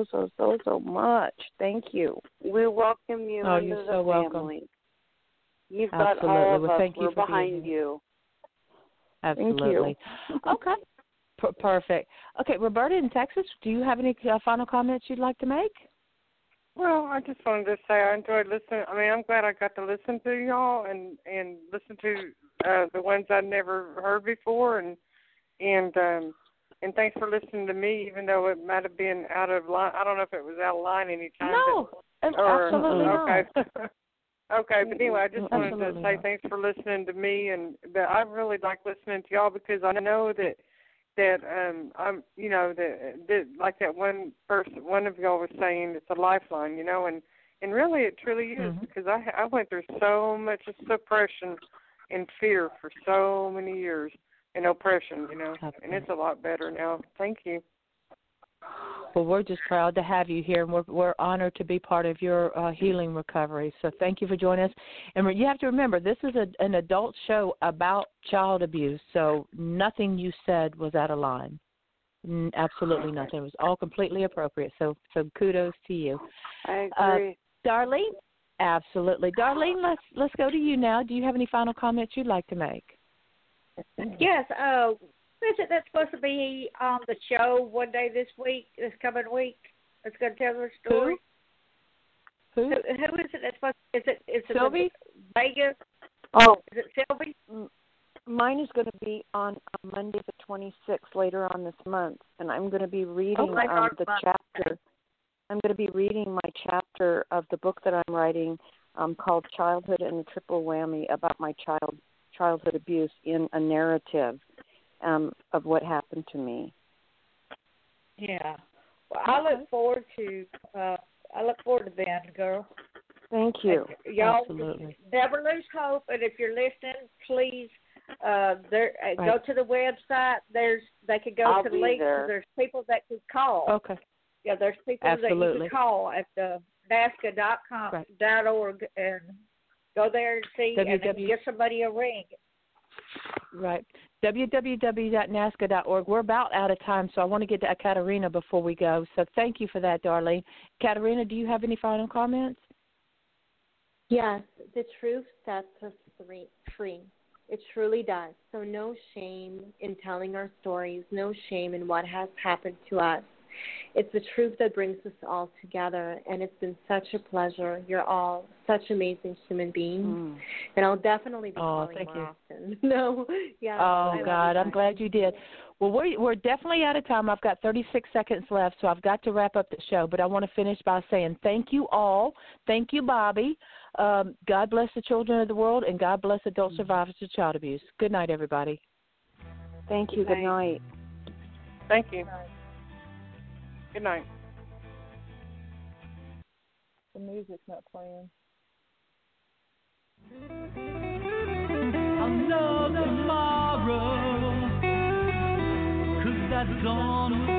much. Thank you. We welcome you into you're the so family. Welcome. You've got all of us. We're behind you. Absolutely. Thank you. Okay. Perfect. Okay, Roberta in Texas, do you have any final comments you'd like to make? Well, I just wanted to say I enjoyed listening. I mean, I'm glad I got to listen to y'all and listen to the ones I'd never heard before, and thanks for listening to me, even though it might have been out of line. I don't know if it was out of line any time. No, absolutely okay. not. Okay, but anyway, I just wanted to say thanks for listening to me, and that I really like listening to y'all because I know that I'm, that like that one of y'all was saying, it's a lifeline, and really it truly is because I went through so much suppression and fear for so many years and oppression, and it's a lot better now. Thank you. Well, we're just proud to have you here, and we're honored to be part of your healing recovery. So thank you for joining us. And you have to remember, this is an adult show about child abuse, so nothing you said was out of line. Absolutely nothing. It was all completely appropriate. So kudos to you. I agree. Darlene? Absolutely. Darlene, let's go to you now. Do you have any final comments you'd like to make? Yes. Who is it that's supposed to be on the show one day this coming week? That's going to tell their story. Who is it that's supposed to? Is it Sylvie? Vegas? Oh, is it Sylvie? Mine is going to be on Monday the 26th later on this month, and I'm going to be reading the chapter. I'm going to be reading my chapter of the book that I'm writing called "Childhood and the Triple Whammy" about my childhood abuse in a narrative of what happened to me. Yeah. Well, I look forward to that, girl. Thank you. Y'all Absolutely. Never lose hope, and if you're listening, please go to the website. They could go to the link. There's people that can call. Okay. Yeah, there's people that you can call at the NAASCA.org and go there and see and give somebody a ring. Right. www.nasca.org. We're about out of time, so I want to get to Katerina before we go. So thank you for that, Darlene. Katerina, do you have any final comments? Yes, the truth sets us free. It truly does. So no shame in telling our stories, no shame in what has happened to us. It's the truth that brings us all together, and it's been such a pleasure. You're all such amazing human beings, and I'll definitely be calling more often. No, yeah. Oh, God, I'm glad you did. Well, we're definitely out of time. I've got 36 seconds left, so I've got to wrap up the show, but I want to finish by saying thank you all. Thank you, Bobby. God bless the children of the world, and God bless adult survivors of child abuse. Good night, everybody. Thank you. Good night. Thank you. Good night. The music's not playing. I'll know tomorrow, 'cause that dawn will